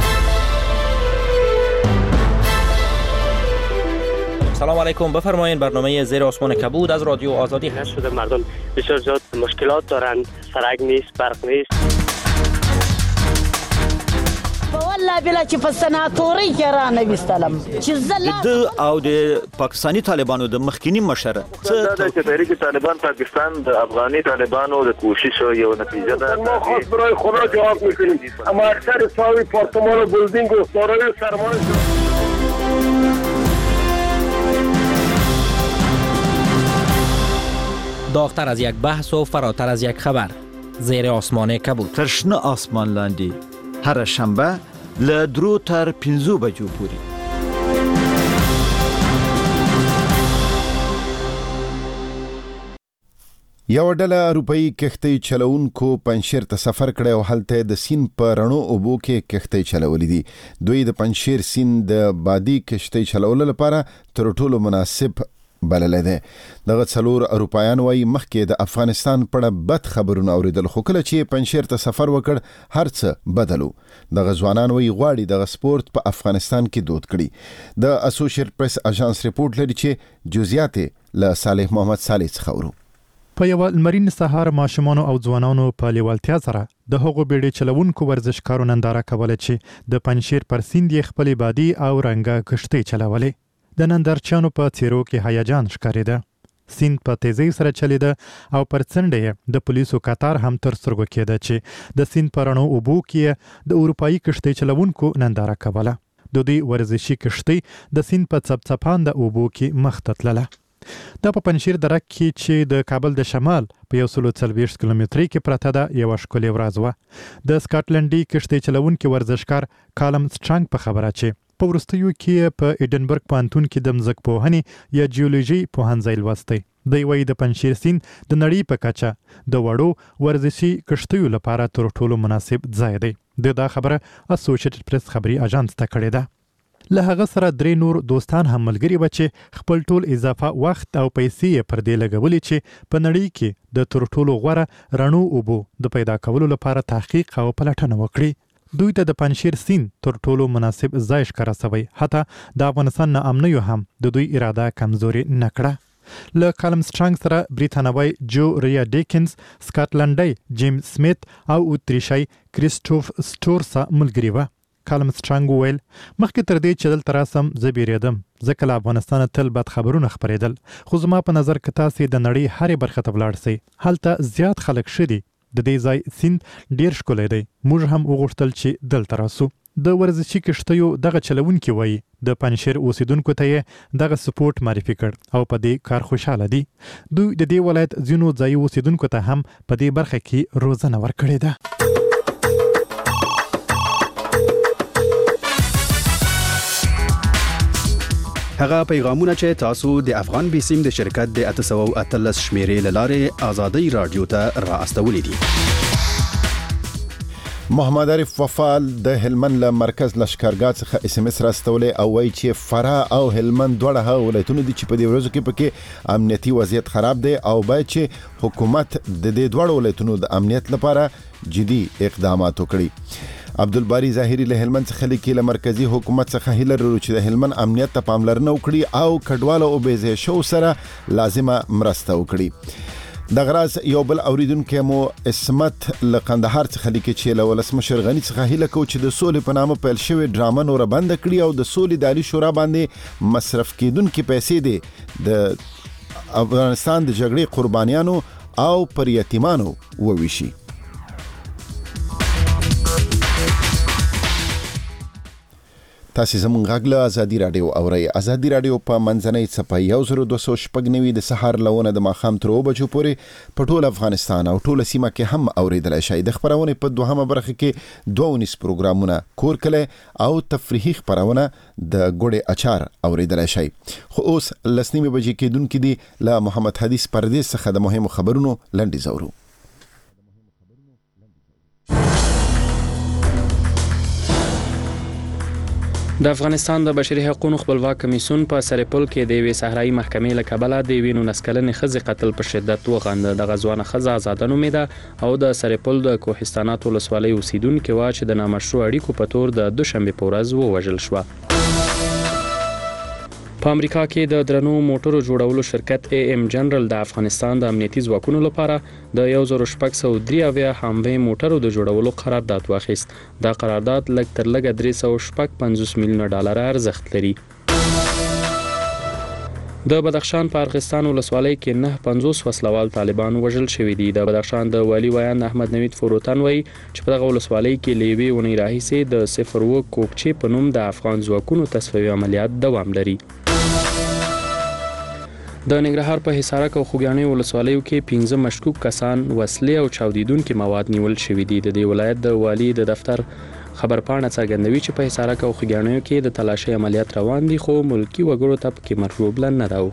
سلام علیکم، بفرمایید. برنامه زیر آسمان کبود از رادیو آزادی هست. شده مردم بسیار زیاد مشکلات دارند، سرک نیست، برق نیست. والله بلا چې په سناتوري کې را نه وستلم چې زله د او د پاکستانی طالبانو د مخکینی مشر څه د تحریک طالبان پاکستان د افغاني طالبانو د کوشش یو نتیجه ده. ما خاص برای خدا جواب میکنیم، اما اکثر ساوی پارتمان و بلدینگ و سارای سرمایه داغتر از یک بحث و فراتر از یک خبر. زیر آسمان کبود. ترشنه آسمان لاندی هر شنبه له درو تر پنځو بجو پورې. یو ډله اروپאי کښتۍ چلوونکو پنجشیر ته سفر کړی او هلته د سیند په رڼو اوبو کې کښتۍ چلولې دي. دوی د پنجشیر سیند د بادي کښتۍ چلولو لپاره تر ټولو مناسب بللی دی. دغه څلور اروپایان وایي مخکې د افغانستان په اړه بد خبرونه اورېدل، خو کله چې پنجشیر ته سفر وکړ هر څه بدلو. دغه ځوانان وایي غواړي دغه سپورت په افغانستان کې دود کړي. د اسوسییټ پریس اژانس ریپورت لري چې جزئیات له صالح محمد صالح څخه اورو. په یو لمرین سهار ماشومانو او ځوانانو په لیوالتیا سره د هغو بیړۍ چلوونکو ورزشکارو ننداره کوله چې د پنجشیر پر سیند یې خپلې بادي او رنګه کښتۍ چلولې. د نندارچیانو په څیرو کې هیجان ښکارېده. سیند په تیزۍ سره چلیده او پر څنډه یې د پولیسو کتار هم تر سترګو کېده چې د سیند په رڼو اوبو کې د اروپایي کښتۍ چلوونکو ننداره کوله. د دوی ورزشي کښتۍ د سیند په څپڅپانده اوبو کې مخ ته تلله. دا په پنجشیر دره کې چې د کابل د شمال په یو سلو څلوېښت کیلومترۍ کې پرته ده یوه ښکلې ورځ وه. د سکاټلنډي کښتۍ چلوونکي ورزشکار کالم سټرانګ په خبره چې په وروستیو کې په ایډنبرګ پوهنتون کې د ځمکپوهنې یا جیولوژي پوهنځی لوستی. دی وایي د پنجشیر سیند د نړۍ په کچه د وړو ورزشي کښتیو لپاره تر ټولو مناسب ځای دی. د دا خبره اسوسییټډ پریس خبري اژانس ته کړې ده. له هغه سره درې نور دوستان هم ملګري و چې خپل ټول اضافه وخت او پیسې یې پر دې لګولې چې په نړۍ کې د تر ټولو غوره رڼو اوبو د پیدا کولو لپاره تحقیق او پلټنه وکړي. دوی ته د پنجشیر سیند تر ټولو مناسب ځای ښکاره سوی، حتی د افغانستان نه امنیو هم د دوی اراده کمزوري نه کړه. له کالم سټرانګ سره بریتانوی جو ریا ډیکنز، سکاټلنډی جیم سمیت او اتریشی کریسټوف سټورسا ملګري وه. کالم سټرانګ وویل مخکې تر دې چې دلته راسم زه بیریدم، ځکه له افغانستانه تل بد خبرونه خپرېدل، خو زما په نظر که تاسې د نړۍ هرې برخه ته ولاړ سئ هلته زیات خلک ښه دي. د دې ځای سیند ډیر ښکلی دی. موږ هم وغوښتل چې دلته راسو. د ورزشي کښتیو دغه چلوونکي وایي د پنجشیر اوسیدونکو ته یې دغه سپورټ معرفي کړ او په دې کار خوشحاله دي. دوی د دې ولایت ځینو ځایي اوسیدونکو ته هم په دې برخه کې روزنه ورکړې ده. هغه پیغامونه چې تاسو د افغان بیسیم د شرکت د اته سوه او اتلس شمیرې له لارې آزادۍ رادیو ته را استولی دي. محمد عارف وفال د هلمند له مرکز لشکرګاه څخه اس ام اس راستولې او وایي چې فراه او هلمند دواړه هغه ولایتونه دي چې په دې ورځو کې پکې امنیتي وضعیت خراب دی او باید چې حکومت د دې دواړو ولایتونو د امنیت لپاره جدي اقدامات وکړي. عبدالباری ظاهری له هلمند څخه لیکي له مرکزی حکومت څخه هیله لرو چې د هلمند امنیت ته پاملرنه وکړي او کډواله او بېځایه شو سره لازمه مرسته وکړي. د غراز یو بل اوریدونکو مو اسمت له قندهار څخه لیکي چې له ولسمشر غنی څخه هیله کوي چې د سولې په نامه پیل شوی ډرامه نور بند کړي او د سولې د عالی شورا باندې مصرف کیدونکو پیسې دي د افغانستان د جګړې قربانیانو او پر یتیمانو وویشي. تاسو زموږ غږ له ازادي رادیو اورئ. ازادي رادیو په منځنۍ څپه یو زر دوه سوه شپږ نوي د سهار لونه د ماښام تر اوه بجو پورې په ټول افغانستان او ټوله سیمه کې هم اوریدلی شئ. د خپرونې په دوهمه برخه کې دوه ونیز پروګرامونه کور کلی او تفریحي خپرونه د ګوړې اچار اوریدلی شئ. خو اوس لس نیمې بجې کېدونکي دي. له محمد حدیث پردیس څخه د مهمو خبرونو لنډیز اورو. د افغانستان د بشري حقوقو خپلواک کمیسیون په سرپل کې د یوې صحرایي محکمې له کبله د یوې نولس کلنې ښځې قتل په شدت وغنده. دغه ځوانه ښځه آزاده نومېده او د سرپل د کوهستانات ولسوالۍ اوسیدونکې وه چې د نامشروع اړیکو په تور د دوشنبې په ورځ ووژل شوه. په امریکا کې د درنو موټرو جوړولو شرکت ای ام جنرال د افغانستان د امنیتي ځواکونو لپاره د یو زر شپږ سوه درې اویا هاموی موټرو د جوړولو قرارداد واخیست. دا قرارداد لږ تر لږه درې سوه شپږ پنځوس میلیونه ډالره ارزښت لري. د بدخشان په ارغستان ولسوالۍ کې نه پنځوس وسلوال طالبان وژل شوي دي. د بدخشان د والي ویاند احمد نوید فروتن وایي چې په دغه ولسوالۍ کې له یوې اونۍ راهیسې د صفر اوه کوکچې په نوم د افغان ځواکونو تصفیوي عملیات دوام لري. د ننګرهار په حصارک او خوږیاڼي ولسوالیو کې پنځه مشکوک کسان وسلې او چاودیدونکي مواد نیول شوي دي. د دې ولایت د والي د دفتر خبرپاڼه څرګندوي چې په حصارک او خوږیاڼیو کې د تلاشۍ عملیات روان دي، خو ملکی وګړو ته پکې مرغوبله نه ده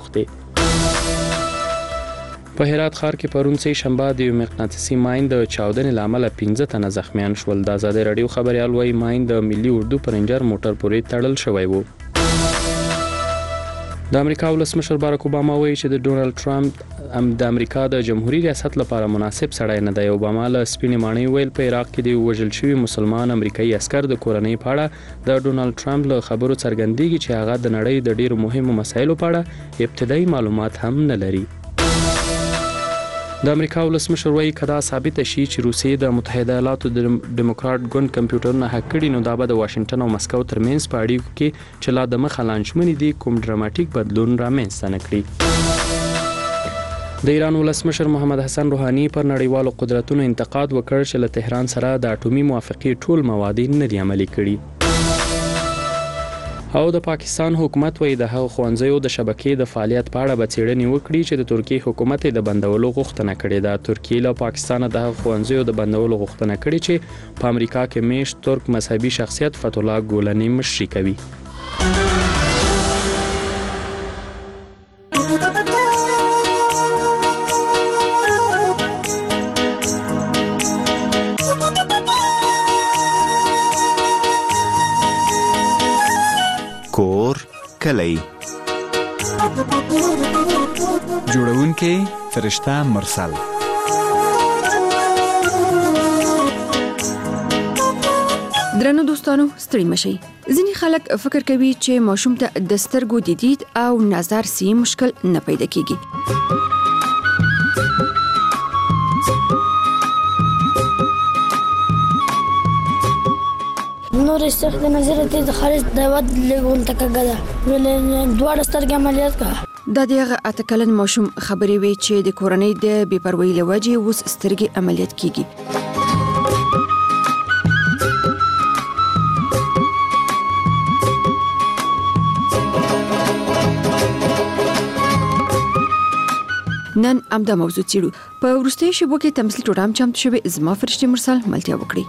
اوښتې. په هرات ښار کې پرون سه شنبه د یو مقناطیسي ماین د چاودنې له امله پنځه تنه زخمیان شول. د ازادي راډیو خبریال وایي ماین د ملي اردو پرنجر موټر پورې تړل شوی و. د امریکا ولسمشر باراک اوباما وایي چې د ډونالد ټرمپ د امریکا د جمهوریت ریاست لپاره مناسب سړی نه دی. اوباما له سپینې ماڼۍ ویل په عراق کې د وژل شوي مسلمان امریکایي عسکر د کورنۍ په اړه د ډونالد ټرمپ له خبرو څرګندېږي چې هغه د نړۍ د ډېرو مهمو مسایلو په اړه ابتدایي معلومات هم نه لري. د امریکا ولسمشر وایي که دا ثابته شي چې روسیې د متحده ایالاتو د ډیموکراټ ګوند کمپیوټرونه هک کړي، نو دا به د واشنګټن او مسکو ترمنځ په اړیکو کې چې لا د مخه لانجمنې دي کوم ډراماټیک بدلون رامنځته نه کړي. د ایران ولسمشر محمد حسن روحاني پر نړیوالو قدرتونو انتقاد وکړ چې له تهران سره د اټومي موافقې ټول مواد نه دي عملي کړي. او د پاکستان حکومت وایي د هغو ښوونځیو د شبکې د فعالیت په اړه به څېړنې وکړي چې د ترکیې حکومت یې د بندولو غوښتنه کړې ده. ترکیې له پاکستانه د هغو ښوونځیو د بندولو غوښتنه کړې چې په امریکا کې میشت ترک مذهبي شخصیت فتح الله ګولني مشري کوي. کور کلی جوړونکې فرشته مرسل. درنو دوستانو ستړي مشئ. ځینې خلک فکر کوي چې ماشوم ته د سترګو د دید او نظر سي مشکل نه پیدا کیږي. نور استخ د نظر ته د خارج د ود لګون تکګه ول دوه سترګې عملیات کا. د دغه اتکلن ماشوم خبرې وی چې د کورنۍ د بې پروايي لوجې اوس سترګې عملیات کیږي. نن امدا موضوع چیرو په ورستي شبو کې تمثيل ټوټام چمت شوی زما فرشتي مرسل ملتیا وکړي.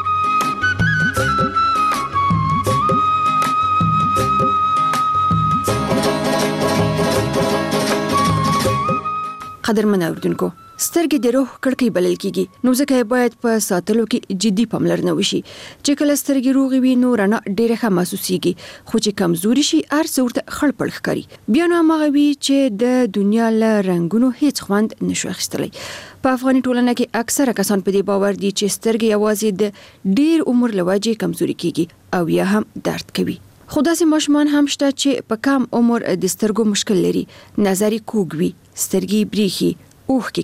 قدرمن اوردونکو، سترګې د روح کړکۍ بلل کیږي، نو ځکه باید په ساتلو کې جدي پاملرنه وشي. چې کله سترګې روغې وي نو رڼا ډېره ښه محسوسیږي، خو چې کمزوري شي هر څه ورته خړ پړ ښکاري. بیا نو هماغه وي چې د دنیا له رنګونو هیڅ خوند نشو اخیستلی. په افغاني ټولنه کې اکثره کسان په دې باور دي چې سترګې یوازې د ډېر عمر له وجې کمزوري کیږي او یا هم درد کوي. خو داسې ماشومان هم شته چې په کم عمر د سترګو مشکل لري، نظر یې کوږ وي، سترګې بریښي، اوښکې کوي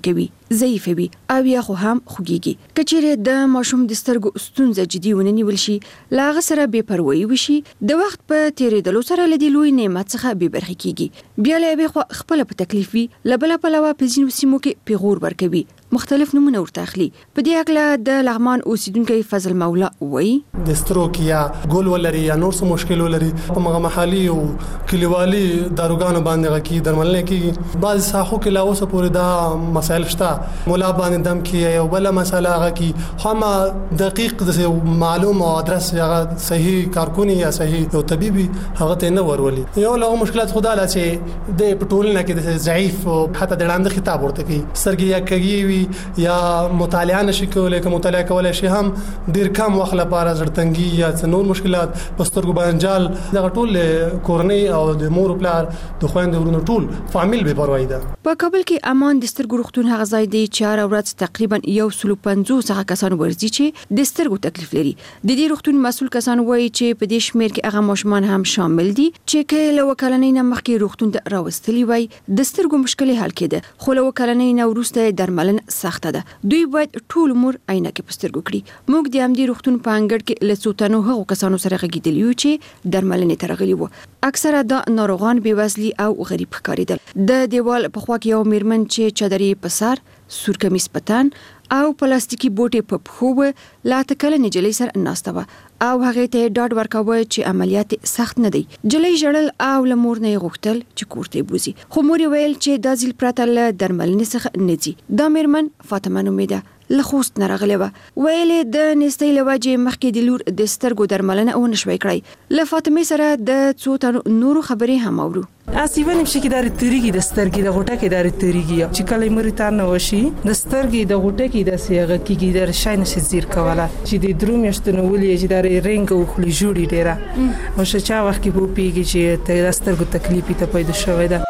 ضعیف وي او یا خو هم خوږيږي. کچېره د ماشوم د سترګو ستونزه جدي ونیول شي، لاغه سره بے پروايي وشي، د وخت په تیریدلو سره لدی لوی نعمت څخه بے برخې کیږي. بیا له به خو خپل په تکلیف وي، لبل په لوا په ځینو سیمو کې پیغور ورکوي، مختلف نمونه ورته اخلي. په دې اړه د لغمان اوسیدونکو فضل مولا وایي د ستروک یا ګول ولري یا نور څه مشکل ولري په مغه محلي او کلیوالي داروګانو باندې غکی درملنه کیږي. بعض ساحو کې لا اوسه پورې دا مسائل شته، مولا باندې دم کې یو بل مسله غکی هم دقیق د معلوم او ادرس هغه صحیح کارکونی یا صحیح او طبيبي هغه ته نه ورولي. یو له مشکلات خدا لا چې د پټولنه کې د ضعیف او حتی د لاندې خطاب ورته کوي، سرګي یا کوي یا مطالعه نشي کولای، که مطالعه کولای شي هم ډیر کم وخت لپاره زړتنګي یا نور مشکلات پسترګو باندې جال دغه ټول کورنۍ او د مور او پلار د خويند ورونو ټول فامیل به پروايي ده. په کابل کې امان د سترګو روغتون هغه ځای دی چې هر ورځ تقریبا یو سل پنځوس څخه کسان ورځي چې د سترګو تکلیف لري. د دې روغتون مسؤل کسان وایي چې په دې شمیر کې هغه ماشومان هم شامل دي چې کله وکالنۍ نه مخکې روغتون ته راوستلي وای د سترګو مشکل حل کېده، خو له وکالنۍ نه وروسته درملنه سخته ده. دوی باید ټول عمر عینکې پسترګو کړي. موږ د امدی روغتون په انګړ کې لڅوتنو هغو کسانو سره غږیدلیو چې درملنې ترغلي وو. اکثره د ناروغان بیوزلي او غریب ښکارېدل. د دیوال په خوا کې یو میرمن چې چادرې په سر، سور کمیس پتان او پلاستیکي بوټي په پښو لا تکل نجلې سره ناسته و او هغه ته ډاډ ورکاوه چې عملیات سخت نه دي. جلې جړل او لمور نه غوښتل چې کوړته بوزي، خو مور ویل چې د ځل پرتل درملنې څخه نه دي. دا میرمن فاطمه نومیده لخوست نرغله و ویلې د نستې لوجه مخکې د لور د سترګو درملنه او نشوي کړی. له فاطمه سره د څو تر نورو خبرې هم اورو. اسی ونیم شي کې د تریګي د سترګې د غوټه کې د تریګي چې کله مریتار نه وشي د سترګې د غوټه کې د سیغه کېږي د شاین شي زیر کوله چې د درو میاشتونو ولې چې د رنګ او خلی جوړی ډیره او شچا وخت کې په پیږي چې ته د سترګو تکلیف ته پیدا شوی ده.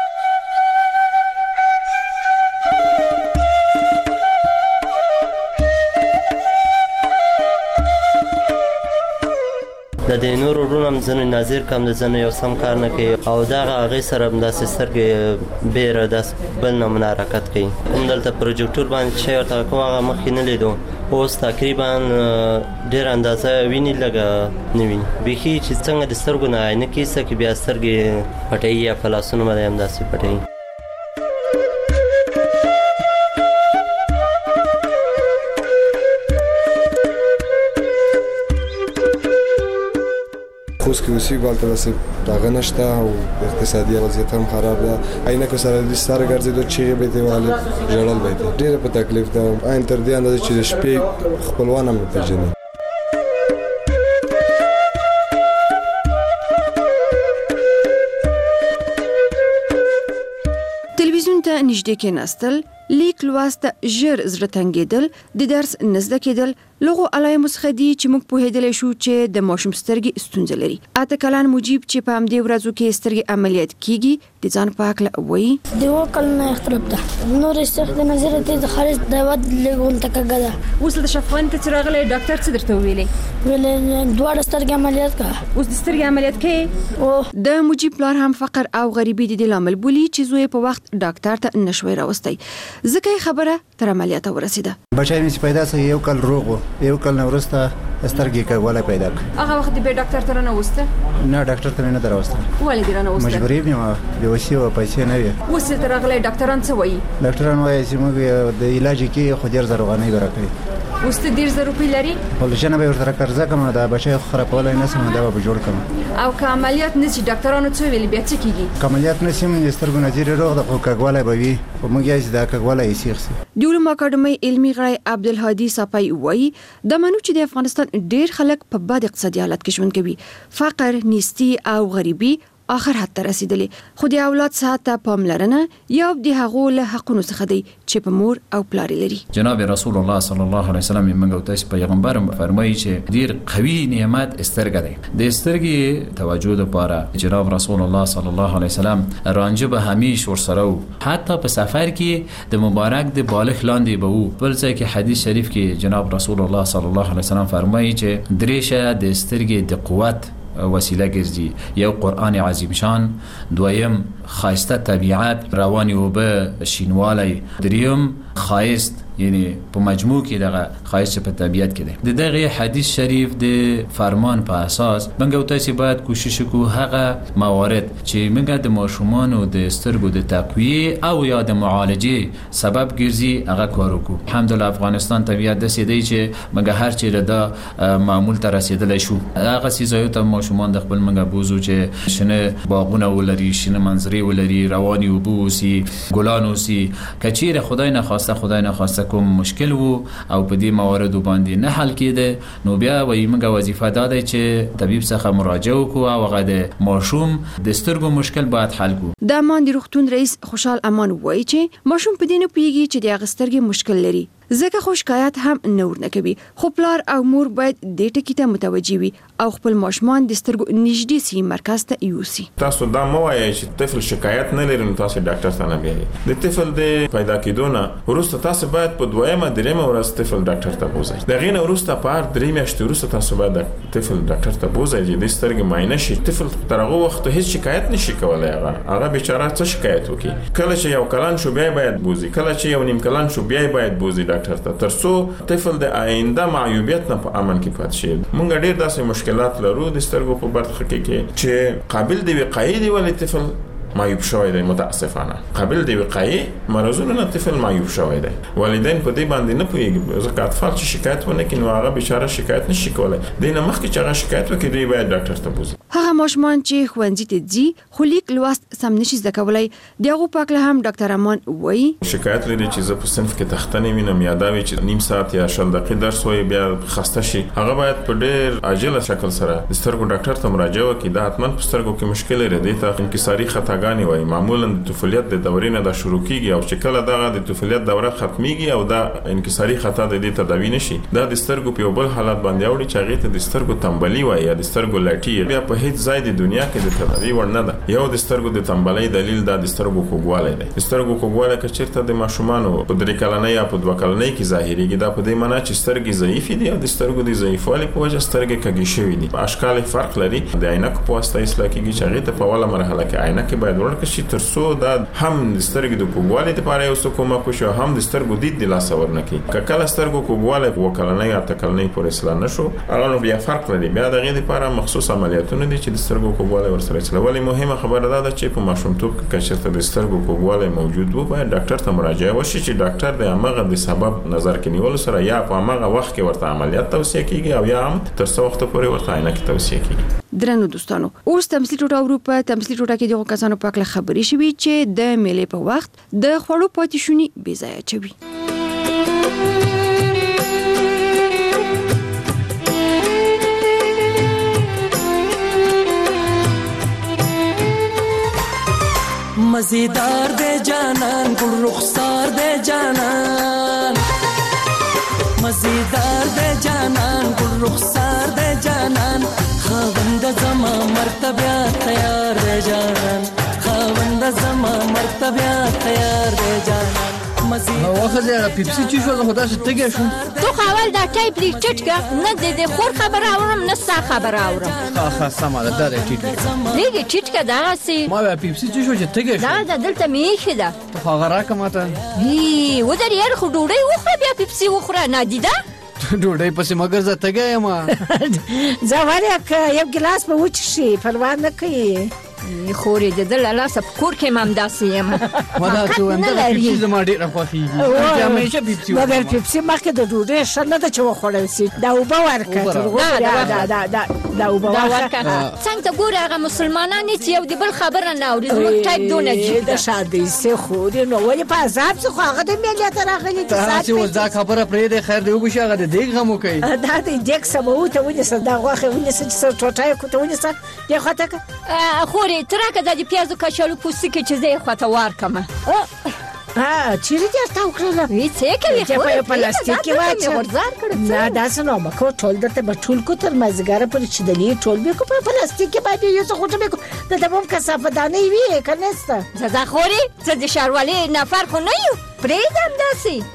د دې نور ورونم ځنې ناظر کم د ځنې یو سم کار نه کوي او دا هغه سره هم داسې سترګې بیره داسې بل نمونه حرکت کوي. کوم دلته پروجیکټور باندې چې ورته کوم هغه مخکې نه لیدو، اوس تقریبا ډېر اندازه ویني لږه نه ویني. بیخي چې څنګه د سترګو نه عینه کیسه کې بیا سترګې پټوي یا فلاسونه باندې هم داسې پټوي. خوش کې اوسې بالته وسه داغه نشته او اقتصادي وضعیت هم خراب ده. عینکو سره د سر ګرځېدو چې به دیواله جوړل به ډېر په تکلیف ده. عین تر دې اندازه چې شپې خپلوان هم پیژني. تلویزیون ته نږدې کېناستل، لیک لوست، ژر زړه تنګېدل، د درس نزده کېدل لغو علایمو څخه دي چې موږ پوهېدلی شو چې د ماشوم سترګې ستونزه لري. اته کلن مجیب چې په همدې ورځو کې سترګې عملیات کیږي د ځان په هکله وایي د اوه کلنه اختلاف ده. نور سترګې د نظر ته د خارج د ود لګون تکګه ده. اوس د شفاین ته چې راغلی ډاکټر څه درته ویلې؟ ویلې دواړه سترګې عملیات کړه. اوس د سترګې عملیات کوي؟ او د مجیب پلار هم فقر او غریبي د دې لامل بولي چې زوی په وخت ډاکټر ته نشوي راوستی. ځکه خبره تر عملیات ورسېده. بچای مې پیدا سه یو کال روغ و، یو کال نه ورسته سترګې کولای پیدا کړ. هغه وخت به ډاکټر ته نه وسته؟ نه ډاکټر ته نه دراوسته. ولې دې نه وسته؟ مجبورې مې به وسی او پیسې نه وي. اوس تر راغلی ډاکټران څه وایي؟ ډاکټران وایي چې موږ د علاج کې خو ډیر زرغانې ورکړي. اوس ته ډیر زر روپۍ لري؟ ولې به ورته قرضه کوم دا بچي خرابولای نه سم دا به جوړ کوم. او که عملیات نشي ډاکټرانو څه ویلي بیا څه کیږي؟ عملیات نشي مې سترګو نظر روغ د خو کګوالای به وي او موږ یې دا کګوالای سیخسي. د علومو اکاډمۍ علمي غړی عبدالهادي صفای وایي د منو چې د افغانستان ډیر خلک په بد اقتصادي حالت کې ژوند کوي، فقر، نیستی او غریبي آخر حد ته رسیدلې، خو د اولاد ساعت ته پاملرنه یو د هغو له حقونو څخه دی چې په مور او پلار لري. جناب رسول الله صلی الله علیه وسلم موږ ته تاسو پیغمبر فرمایي چې ډیر قوي نعمت سترګه ده. د سترګې توجه لپاره جناب رسول الله صلی الله علیه وسلم رانجه به همیش ورسره وو، حتی په سفر کې د مبارک د بالغ لاندې به وو. بل ځای کې حدیث شریف کې جناب رسول الله صلی الله علیه وسلم فرمایي چې دریشه د سترګې د قوت وسیله ګرځي، یو قرآن عظیم شان، دویم خاصه طبيعت رواني وبه شینوالی دریم خاص یعنی په مجموع کې دغه خاصه په طبيعت کې ده د دغه حدیث شریف د فرمان په اساس موږ تاسو باید کوشش وکړو هغه موارد چې موږ د ماشومان او د سترګو د تقویه او یا د معالجه سبب ګرځي هغه کار وکړو. الحمدلله افغانستان طبيعت د سیدی چې موږ هر چیرې دا معمول ته رسیدل شو. هغه سیزایو ته ماشومان د خپل موږ بوزو چې شنه باغونه ولري، شنه منظرې ولري، رواني وبوسي، ګلان وسی، کچیره خدای نه خواسته خدای نه خواسته کوم مشکل وو او په دې موارد باندې نه حل کېده نو بیا وایي موږ وظیفه دا ده چې طبيب څخه مراجعه وکړو او هغه د ماشوم د سترګو مشکل باید حل کړو. د امان د روغتون رئیس خوشحال امان وایي چې ماشوم په دې نه پیږي چې د سترګې مشکل لري ځکه خو شکایت هم نور نه کوي، خو پلار او مور باید دې ټکي ته متوجي وي او خپل ماشومان د سترګو نږدې سي مرکز ته یوسي. تاسو دا مو وایي چې طفل شکایت نه لري نو تاسو ډاکټر ته نه بیایي. د طفل د پیدا کېدو نه وروسته تاسو باید په دویمه دریمه ورځ طفل ډاکټر ته بوزئ. دغه نه وروسته په هر درې میاشتې وروسته تاسو باید طفل ډاکټر ته بوزئ چې د سترګې معاینه شي. طفل تر هغه وخت هیڅ شکایت نشي کولای. هغه هغه بیچاره څه شکایت وکړي؟ کله چې یو کلن شو بیا باید بوزي، کله چې یو نیم کلن شو بیا باید بوزي ډاکټر ته تر څو طفل د آینده معیوبیت نه په امن کې پات شي. مونږ ډېر داسې مشکلات لرو د سترګو په برخه کې چې قابل دی وقایع دی ولې طفل معیوب شوی دی. متاسفانه قابل دی وقایع مرزونه نه طفل معیوب شوی دی. والدین په دې باندې نه پوهیږي ځکه اطفال چې شکایت ونه کړي نو هغه بیچاره شکایت نشي کولای. دینه مخکې چې هغه شکایت وکړي دی باید ډاکټر ته بوزي. هغه ماشومان چې ښوونځي ته ځي خو لیک لوست سم نشي زده کولای دغه پاکله هم ډاکټر امان وایي شکایت لري چې زه په صنف کې تختنې وینم یا دا وی چې نیم ساعت یا شل دقیقې درس وایي بیا خسته شي. هغه باید په ډېر عاجله شکل سره د سترګو ډاکټر ته مراجعه وکړي. دا حتما په سترګو کې مشکل لري. د ته انکساري خطاګانې وایي. معمولا د طفولیت د دورې نه دا شروع کیږي او چې کله دغه د طفولیت دوره ختميږي او دا انکساري خطا د دې تداوی نشي دا د سترګو په بل حالت باندې اوړي چې هغه ته د سترګو تنبلي وایي یا د سترګو لاټي. بیا په هیڅ ځای د دنیا کې د تداوی ور نه ده. یو د سترګو د تنبلي دلیل دا د سترګو کوګوالی دی. د سترګو کوګوالی که چیرته د ماشومان په درې کلنۍ یا په دوه کلنۍ کې ظاهريږي دا په دې معنی چې سترګې ضعیف دي او د سترګو د ضعیفوالي په وجه سترګې کږې شوې دي. اشکال فرق لري. د عینکو په واسطه اصلاح کیږي چې هغه ته په اوله مرحله کې عینکې باید ورکړل شي تر څو دا هم د سترګې د کوګوالي لپاره یو څه کومک وشي هم د سترګو دید د لاس ورنکي. که کله سترګو کوګوالی وکړنۍ یا تکلنۍ پورې اصلاح نشو هغه نو بیا فرق لري. بیا دغه لپاره مخصوص عملیاتونه دي چې د سترګو کوګوالی ورسره چلول. مهمه خبره ده چې په ماشومتوب کې چېرته د سترګو کوګوالی موجود وو باید ډاکټر ته مراجعه وشي چې ډاکټر د هغه د سبب نظر کې نیول سره یا په هغه وخت کې ورته عملیات توصیه کیږي او یا هم تر څو وخت پورې ورته عینکې توصیه کیږي. درنو دوستانو اوس تمثیل ټوټه اروپا تمثیل ټوټه کې دغه کسانو په اړه خبرې شوي چې د میلې په وخت د خوړو پاتې شونې بې ځایه چوي. مزیدار دے جانان گل رخسار دے جانان مزیدار دے جانان گل رخسار دے جانان خاوند زما مرتبه تیار دے جانان خاوند زما مرتبه تیار دے جانان واخه زه پیپسي چی شو خدا څه تګ شو تو خاول دا ټایپ لیک چټ نه د دې خور خبر اورم نه سا خبر اورم ها ها سم ده دا ټیټ لیک چټ کدا سي ما پیپسي چی شو چې تګ شو دا د دلته میخه ده ته هغه راکماته هی و در یې خو ډوډۍ وخوره بیا پیپسي وخوره نه دي دا ډوډۍ پسې مګر زه تګ یم زوالک یو ګلاس به وچ شي پروا نه کوي خورې د دل الله سب کور کې مام داسې یم ما دا ته هم دا پیپسي زما ډېره خوښېږي همیشه پیپسي مګر پیپسي مخکې د ډوډۍ ښه نه ده چې وخوړل سي دا اوبه ورکړه دا دا دا دا اوبه ورکړه څنګه ته ګورې هغه مسلمانان چې یو د بل خبره نه اوري زموږ ټایپ دونه جیب د شادۍ سې خورې نو ولې په عذاب څه خو هغه د میلې ته راغلي ته هسې اوس دا خبره پرېږدې خیر دی وبشي هغه د دیګ غم وکوي دا د دیګ سبا ته ونیسه دا غوښې ونیسه چې څه ټوټه یې ته ونیسه دې خواته که خورې ته راکړه دا د پیازو کچالو پوستکي چې زه یې خواته وارکمه ها چیرې دې ورته وکړله هېڅ یې کوي چې په یو پلاستیک کې واچوه نه داسې نو مه کوه ټول درته به ټول کړو تر مازدیګره پورې چې دلې ټول به کړو په پلاستیک کې باید یو څه غوټه به کړو دلته به هم کثافه دانې وي که نه شته زه خورې زه د ښاروالۍ نفر خو نه یو پرېږدم داسې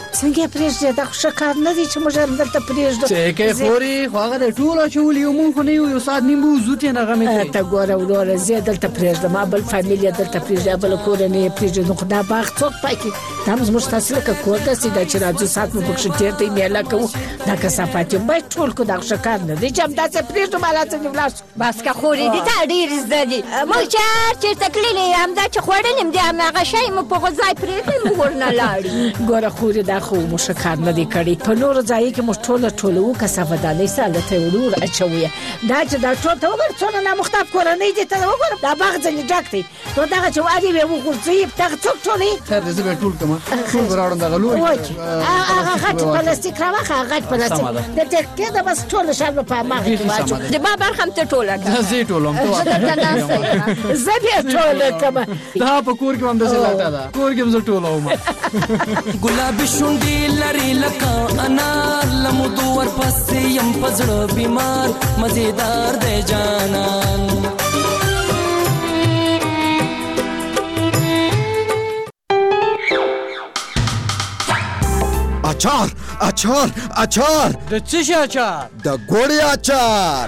څنګه پرېږدې دا خو ښه کار نه دی چې موږ هم دلته پرېږدو څه کوې خورې خو هغه د ټول اچولي یو مونږ خو نه یو یو ساعت نیم به وځو ترې نغمې کوي ته ګوره وروره زه یې دلته پرېږدم ما بل فامیل یې دلته پرېږدي بله کورنۍ یې پرېږدي نو خو دا باغ څوک پاکي دا هم زموږ ستاسې لکه کور داسې ده چې راځو ساعت مو پکښې تېر دی میله کوو دا کثافات یې باید ټول کړو دا خو ښه کار نه دی چې همداسې پرېږدو مالا ځنې ولاړ شو بس که خورې دي تا ډېر زده دي موږ چې هر چېرته تللي همدا چې خوړل یم د هماغه شی مو په هغه ځای پرېږدی موږ ورنه لاړو ګوره خورې دا خو موږ ښه کار نه دی کړی په نورو ځایو کې موږ ټوله ټولوو کثافتدانۍ ساله ته یې ور اچوو دا چې دا ټول ته وګوره څونه نامختلف کورنۍ دي ته وګوره دا باغ ځنې ډک دی نو دغه چې وارې به وغورځوي دغه څوک ټولوي خیر دی زه به یې ټول کړم ټول به راوړم دغه لوی هغه غټ پلاستیک راوخه هغه غټ پلاستیک د ټکې د بس ټوله شال به په هماغه کې واچو د ما برخه هم ته ټوله کړه زه یې ټولوم زه بیا ټوله کړم دا په کور کې هم داسې لټه ده کور کې هم زه ټولوم ګلابي شونډې لري لکه انار له مودو ورپسې یم په زړه بیمار مزېدار دی جانان اچار اچار اچار د څه شي اچار د ګوړې اچار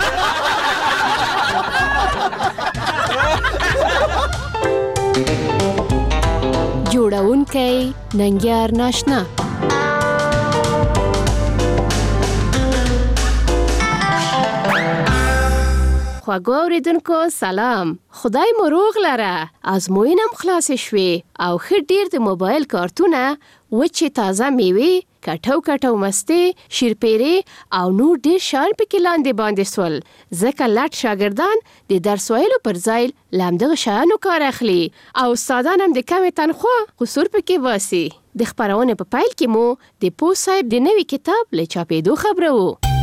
جوړونکی ننګیار ناشنا خواږه اوریدونکو سلام خدای مو روغ لره ازموینم خلاص شوي او ښه ډیر د موبایل کارتونه وچې تازه میوې کټو کټو مستې شیرپیرې او نور ډیر شان پکې لاندې باندې سول ځکه لټ شاګردان د درس ویلو پر ځای لامدغه شیانو کار اخلي او استادان هم د کمې تنخوا قصور پکې واسي د خپرونې په پیل کې مو د پوه صاحب د نوي کتاب له چاپېدو خبرو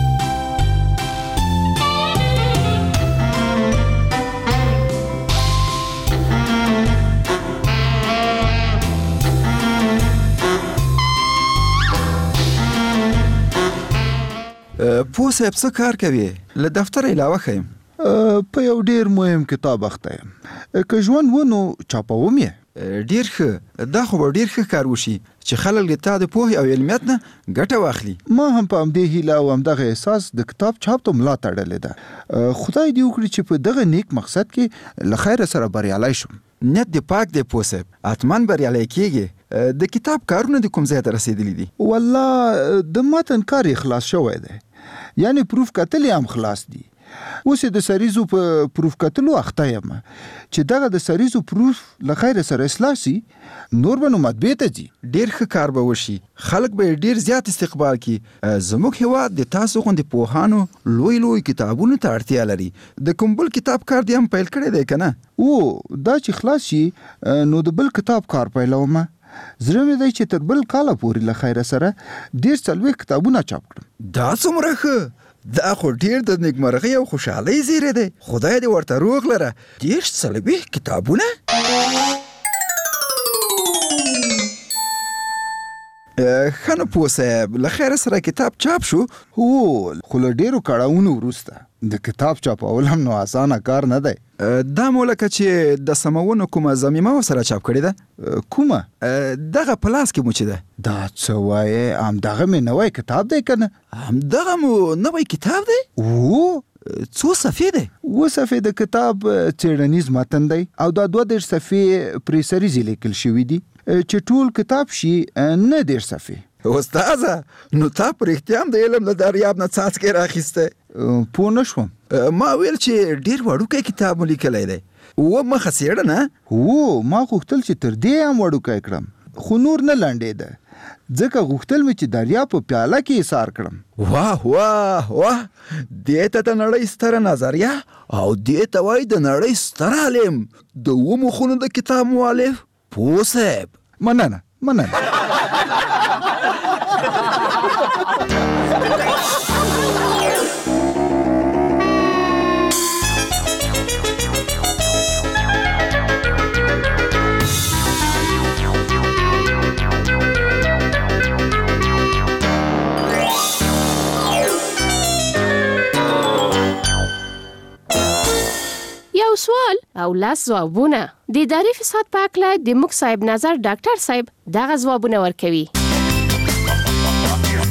پوه صاحب څه کار کوي له دفتر علاوه خیم په یو ډیر مهم کتاب اخته یم که ژوند ونو چاپوم یې ډیر ښه دا خو به ډیر ښه کار وشي چې خلک له تا د پوهې او علمیت نه ګټه واخلي ما هم په همدې هیله او همدغه احساس د کتاب چاپ ته ملا تړلې ده خدای دې وکړي چې په دغه نیک مقصد کې له خیره سره بریالی شم نیت دې پاک دی پوه صاحب حتما بریالی کېږي د کتاب کارونه د کوم ځای ته رسېدلي دي والله د متن کار یې خلاص شوی دی یعنی پروف کتل هم خلاص دي اوس د سریزو په پروف کتلو اخته یم چې دغه د سریزو پروف له خیر سره اصلاح سي نور به نو مطبعې ته ځي ډیر ښه کار به وشي خلک به ډیر زیات استقبال کړي زموږ هیواد د تاسو غوندې پوهانو لوی لوی کتابونو ته اړتیا لري د کوم بل کتاب کار دې هم پیل کړی دی که نه او دا چې خلاص شي نو د بل کتاب کار پیلومه زړه مې دی چې تر بل کاله پورې له خیره سره ډېر څلوېښت کتابونه چاپ کړم دا څومره ښه دا خو ډېر د نیکمرغۍ او خوشحالۍ زیری دی خدای دې ورته روغ لره دېرش څلوېښت کتابونه ښه نو پوه صاحب له خیره سره کتاب چاپ شو هو خو له ډېرو کړاوونو وروسته د کتاب چاپول هم نو اسانه کار نه دی دا مو لکه چې د سمونو کومه ضمیمه ورسره چاپ کړې ده کومه دغه په لاس کې مو چې ده دا څه وایې همدغه مې نوی کتاب دی که نه همدغه مو نوی کتاب دی او څو صفحې دی اووه صفحې د کتاب څېړنیز متن دی او دا دوه دېرش صفحې پرې سریزې لیکل شوي دي چې ټول کتاب شي نه دېرش صفحې استاذه نو تا په رښتیا هم د علم له دریاب نه څاڅکی راخیستی پوه نه شوم ما ویل چې ډېر وړوکی کتاب مو لیکلی دی اووه مخه څېړنه هو ما غوښتل چې تر دې هم وړوکی کړم خو نور نه لنډېده ځکه غوښتل مې چې دریا په پیاله کې ایثار کړم واه واه واه دې ته د نړۍ ستره نظریه او دې ته وایي د نړۍ ستر عالم د اووه مخونو د کتاب مؤلف پوه صاحب مننه مننه یو سوال او لاس ځوابونه د اداري فساد په هکله د موږ صاحب نظر ډاکټر صاحب دغه ځوابونه ورکوي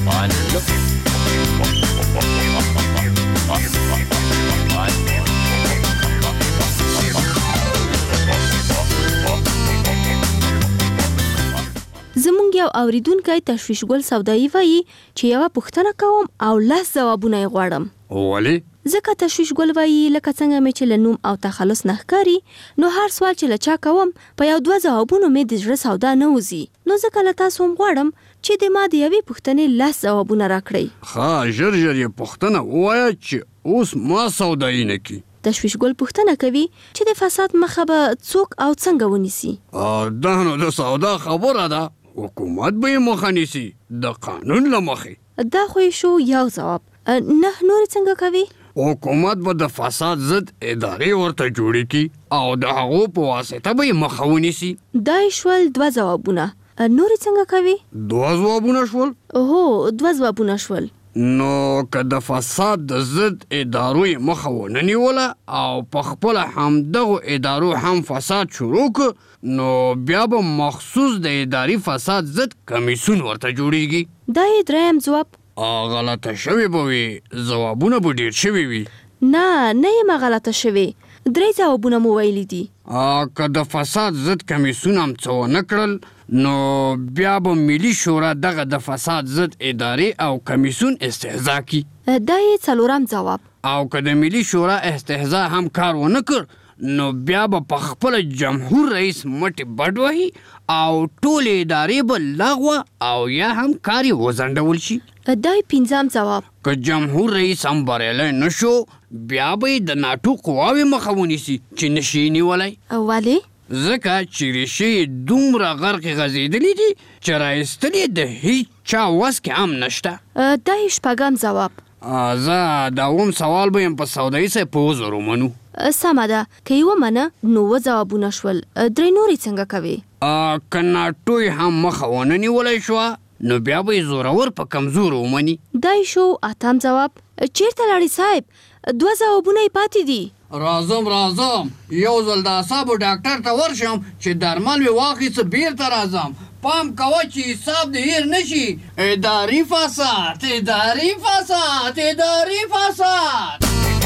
زمونږ یو اوریدونکی تشویش ګل سودایي وایي چې یو پوښتنه کوم او لس ځوابونه یې غواړم. ولې؟ ځکه تشویش ګل وایي لکه څنګه مې چې له نوم او تخلص نه ښکاري نو هر سوال چې له چا کوم په یو دوه ځوابونو مې د زړه سودا نه وځي، نو ځکه له تاسو هم غواړم چې د ما د یوې پوښتنې لس ځوابونه راکړئ. ښه ژر ژر یې پوښتنه ووایه چې اوس ما سودایي نه کړي. تشویش ګل پوښتنه کوي چې د فساد مخه به څوک او څنګه ونیسي. دا نو د سودا خبره ده، حکومت به یې مخه نیسي د قانون له مخې. دا خو یې شو یو ځواب. نه نورې څنګه کوي؟ حکومت به د فساد ضد ادارې ورته جوړې کړي او د هغو په واسطه به یې مخه ونیسي. دا یې شول دوه ځوابونه. نورې څنګه کوي؟ دوه ځوابونه شول؟ هو دوه ځوابونه شول. نو که د فساد د ضد ادارو یې مخه ونه نیوله او په خپله همدغو ادارو هم فساد شروع کړ نو بیا به مخصوص د اداري فساد ضد کمیسیون ورته جوړیږي. دا یې دریم ځواب. غلطه شوې به وي، ځوابونه به ډېر شوي وي. نه نه یم غلطه شوې، درې ځوابونه مو ویلي دي. که د فساد ضد کمیسیون هم څه ونه کړل نو بیا به ملي شورا دغه د فساد ضد ادارې او کمیسیون استهزا کړي. دا یې څلورم ځواب. او که د ملي شورا استهزا هم کار ونه کړ نو بیا به په خپله جمهور رئیس مټې بډ وهي او ټولې ادارې به لغوه او یا هم کار یې وځنډول شي. دا یې پنځم ځواب. که جمهور رئیس هم بریالی نه شو بیا به یې د ناټو قواوې مخه ونیسي چې نشي یې نیولی. ولې؟ ځکه چې ریښې یې دومره غرقې غځېدلي دي چې رایستل یې د هیڅ چا وس کې هم نشته. دا یې شپږم ځواب. زه د اووم سوال به یم په سودایي صاحب په وزر ومنو. سمه ده، که یې ومنه نو اووه ځوابونه شول. درې نورې څنګه کوې؟ که ناټو یې هم مخه ونه نیولی شوه نو بیا به یې زورور په کمزورو ومني. دا یې شو اتم ځواب. چیرته لاړې صاحب؟ دوه ځوابونه یې پاتې دي. راځم راځم یو ځل د اعصابو ډاکټر ته ورشم چې درمل مې واخیسته بیرته راځم. پام کوه چې حساب دې هیر نشي. اداري فساد اداري فساد اداري فساد.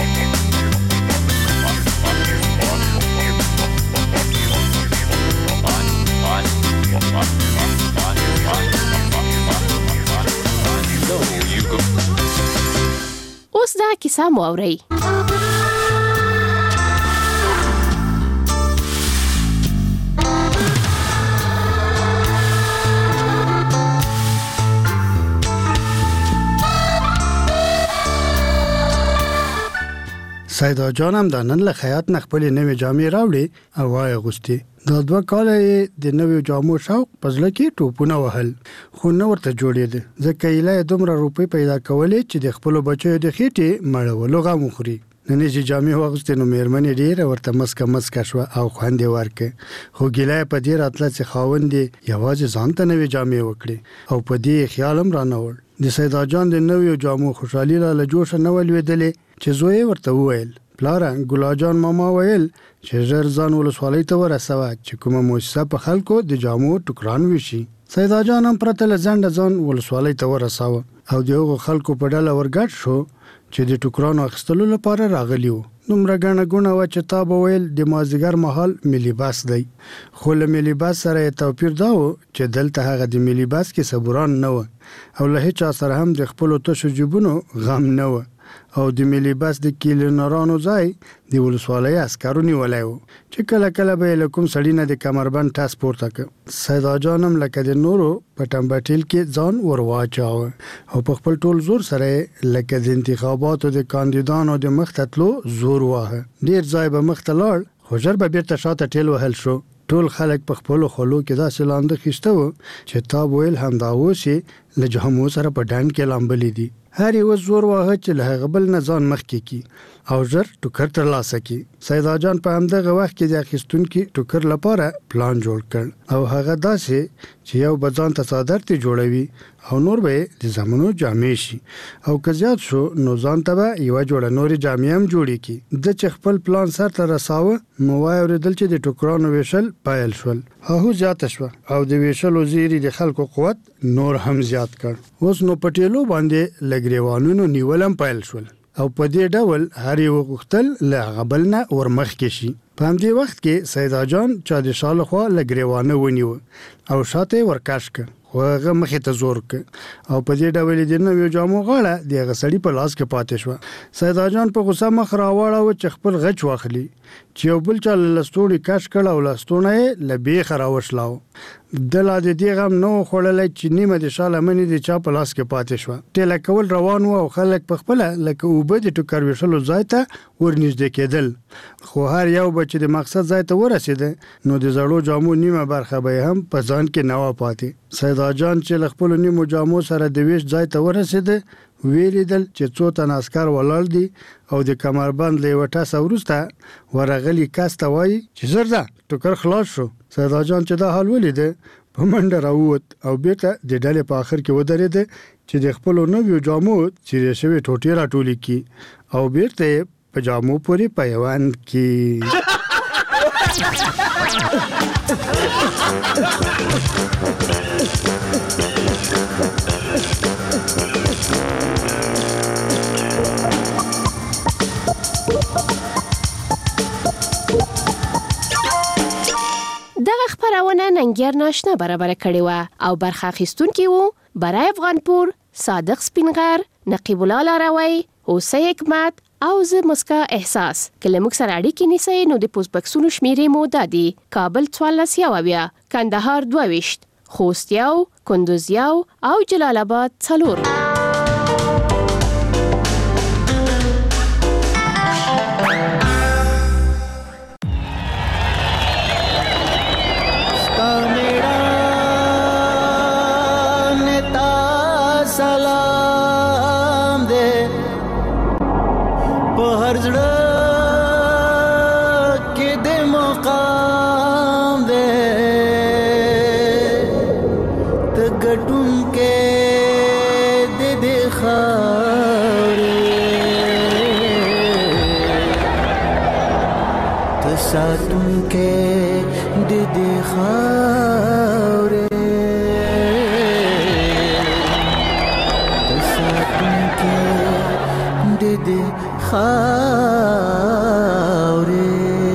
اوس دا کیسه مو اورئ. سیدا جان هم د نن له خیاط نه خپلې نوې جامې راوړې او واغوستې. دا دوه کاله یې د نویو جامو شوق په زړه کې ټوپونه وهل خو نه ورته جوړېده، ځکه ایله یې دومره روپۍ پیدا کولې چې د خپلو بچیو د خېټې مړولو غم وخوري. نن چې جامې واغوستې نو مېرمن یې ډېره ورته مسکه مسکه شوه او خوند یې ورکړ، خو ګیله یې په دې راتله چې خاوند یې یوازې ځان ته نوې جامې وکړې او په دې یې خیال هم را نه وړ. د سیدا جان د نویو جامو خوشحالي لا له جوشه نه ولوېدلې چې زوی یې ورته وویل پلاره ګلا جان ماما ویل چې ژر ځان ولسوالۍ ته ورسوه چې کومه موسسه په خلکو د جامو ټوکران وشي. سیدا جان هم پرته له ځنډه ځان ولسوالۍ ته ورساوه او د هغو خلکو په ډله ورګډ شو چې د ټوکرانو اخیستلو لپاره راغلي وو. دومره ګڼه ګوڼه وه چې تا به ویل د مازدیګر مهال ملي بس دی، خو له ملي بس سره یې توپیر دا و چې دلته هغه د ملي بس کې صبوران نه وه او له هیچا سره هم د خپلو تشو جیبونو غم نه وه او د ملي بس د کیلینرانو ځای د ولسوالۍ عسکرو نیولی و چې کله کله به یې له کوم سړي نه د کمربند ټس پورته کړ. سیدا جان هم لکه د نورو په ټمبټیل کې ځان ور واچاوه او په خپل ټول زور سره لکه د انتخاباتو د کاندیدانو د مخ ته تلو زور واهه. ډېر ځای به مخ ته لاړ خو ژر به بیرته شاته ټیل وهل شو. ټول خلک په خپلو خولو کې داسې لانده خیسته و چې تا ویل همدا اوس یې له جامو سره په ډنډ کې لامبلي دي. هر یو زور واهه چې له هغه بل نه ځان مخکې کړي او ژر ټوکر ترلاسه کړي. سیدا جان په همدغه وخت کې د اخیستونکي ټوکر لپاره پلان جوړ کړ او هغه داسې چې یو بځان ته څادر ته جوړوي او نور به د زمونو جامې شي او که زیات شو نو ځان ته به یوه جوړه نورې جامې هم جوړې کړي. د چې خپل پلان سر ته رساوه نو وایي اورېدل چې د ټوکرانو ویشل پیل شول. هغو زیاته شوه او د ویشلو زیري د خلکو قوت نور هم زیات کړ. اوس نو په ټیلو باندې له ګریوانونو نیول هم پیل شول او په دې ډول هر یو غوښتل له هغه بل نه ورمخکې شي. په همدې وخت کې سیدا جان چا د شا له خوا له ګریوانه ونیوه او شاته یې ورکش کړ خو هغه مخې ته زور کړ او په دې ډول د نویو جامو غاړه د هغه سړي په لاس کې پاتې شوه. سیدا جان په غوسه مخ راواړاوه چې خپل غچ واخلي چې یو بل چا له لستوڼي کش کړ او لستوڼه یې له بیخه راوشلاو. د لا د دې غم نو خوړلی چې نیمه د شا لمنې د چا په لاس کې پاتې شوه. ټیله کول روان و او خلک په خپله لکه اوبه د ټوکر ویشلو ځای ته ورنږدې کېدل خو هر یو به چې د مقصد ځای ته ورسېده نو د زړو جامو نیمه برخه به هم په ځان کې نه وه پاتې. سیدا جان چې له خپلو نیمو جامو سره د ویش ځای ته ورسېده ویلیدل چې څو تن عسکر ولاړ دي او د کمربند له یوه ټسه وروسته ورغلي کس ته وایي چې زر ځه ټوکر خلاص شو. سیدا جان چې دا حال ولیده په منډه راووت او بیرته د ډلې په آخر کې ودرېده چې د خپلو نویو جامو څیرې شوې ټوټې راټولې کړي او بیرته یې په جامو پورې پیوند کړي. دغه خپرونه ننګیار ناشنا برابر کړې وه او برخه اخیستونکي وو برای افغانپور، صادق سپینغر، نقیب الله لاروی، اوسه حکمت او زه مسکا احساس. که له موږ سره اړیکې نیسئ نو د پوسټ بکسونو شمیرې مو دا دي: کابل څوارلس یو اویا، کندهار دوه ویشت، خوست یو، کندوز یو او جلال آباد څلور. ساتون کې د دې خاورې ساتون کې د دې خاورې.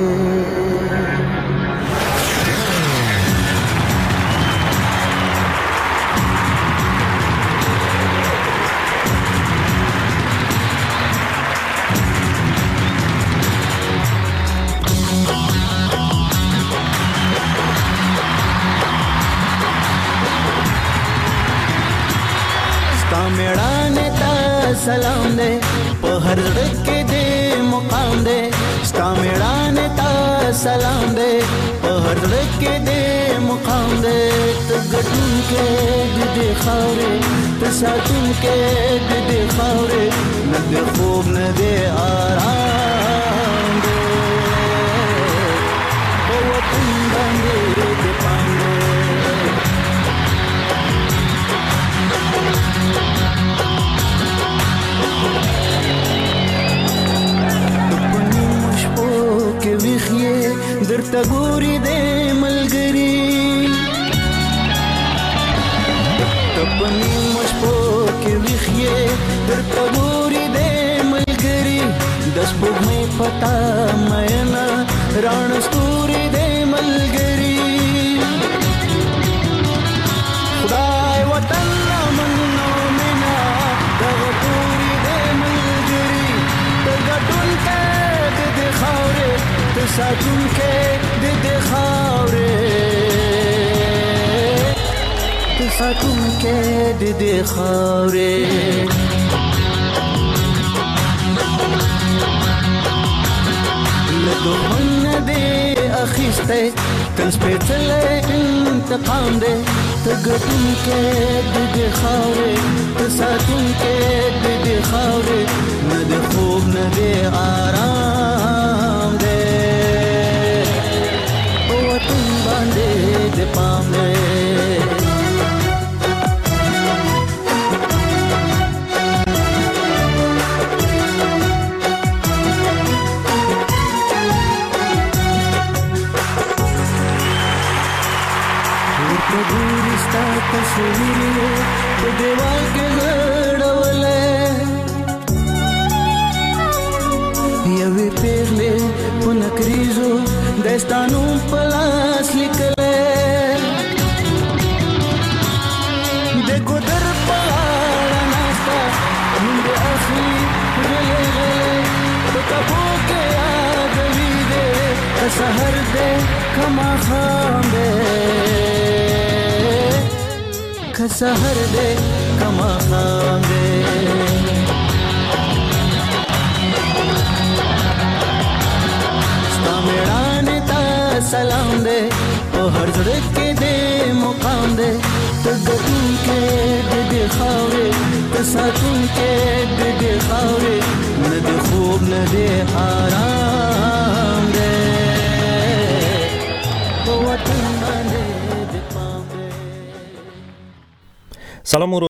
سلام دے په هر ځای کې دې مقام دے ستا میړانه تا سلام دے په هر ځای کې دې مقام دے ته ګټون کې دې خاورې ته ساتون کې دې خاورې نه دې خوب نه دې آرام دے په وطن باندې دې پاندې درته ګوري دې ملګري تپنی مشپو کې ویخې درته ګوري دې ملګري د سپوږمۍ پتا مېنا رڼ ستوري دې ملګري خدای وطن منو مینا دغه ټوري دې ملګري دغه ټول کې دې خاورې ساتون کې د دې خاورې ساتون کې د دې خاورې له دومن دې اخیسته تل سپېڅلې انتقام دې ته ګټون کې د دې خاورې ساتون کې د دې خاورې نه د خوب نه د آرام ستانو پلاس لیکلې د ګودر په غاړه ناسته نوم دې اخلي غلې غلې په کبو کې یادوي دې که سحر دې که ماښام دې که سحر دې که ماښام دې मेड़ाने ता सलाम दे ओ हर जड़े के दे मुकाम दे तो गतुन के दे दे खावे तो सातुन के दे दे खावे न दे खूब न दे आराम दे तो वतन दे दे पाम दे سلام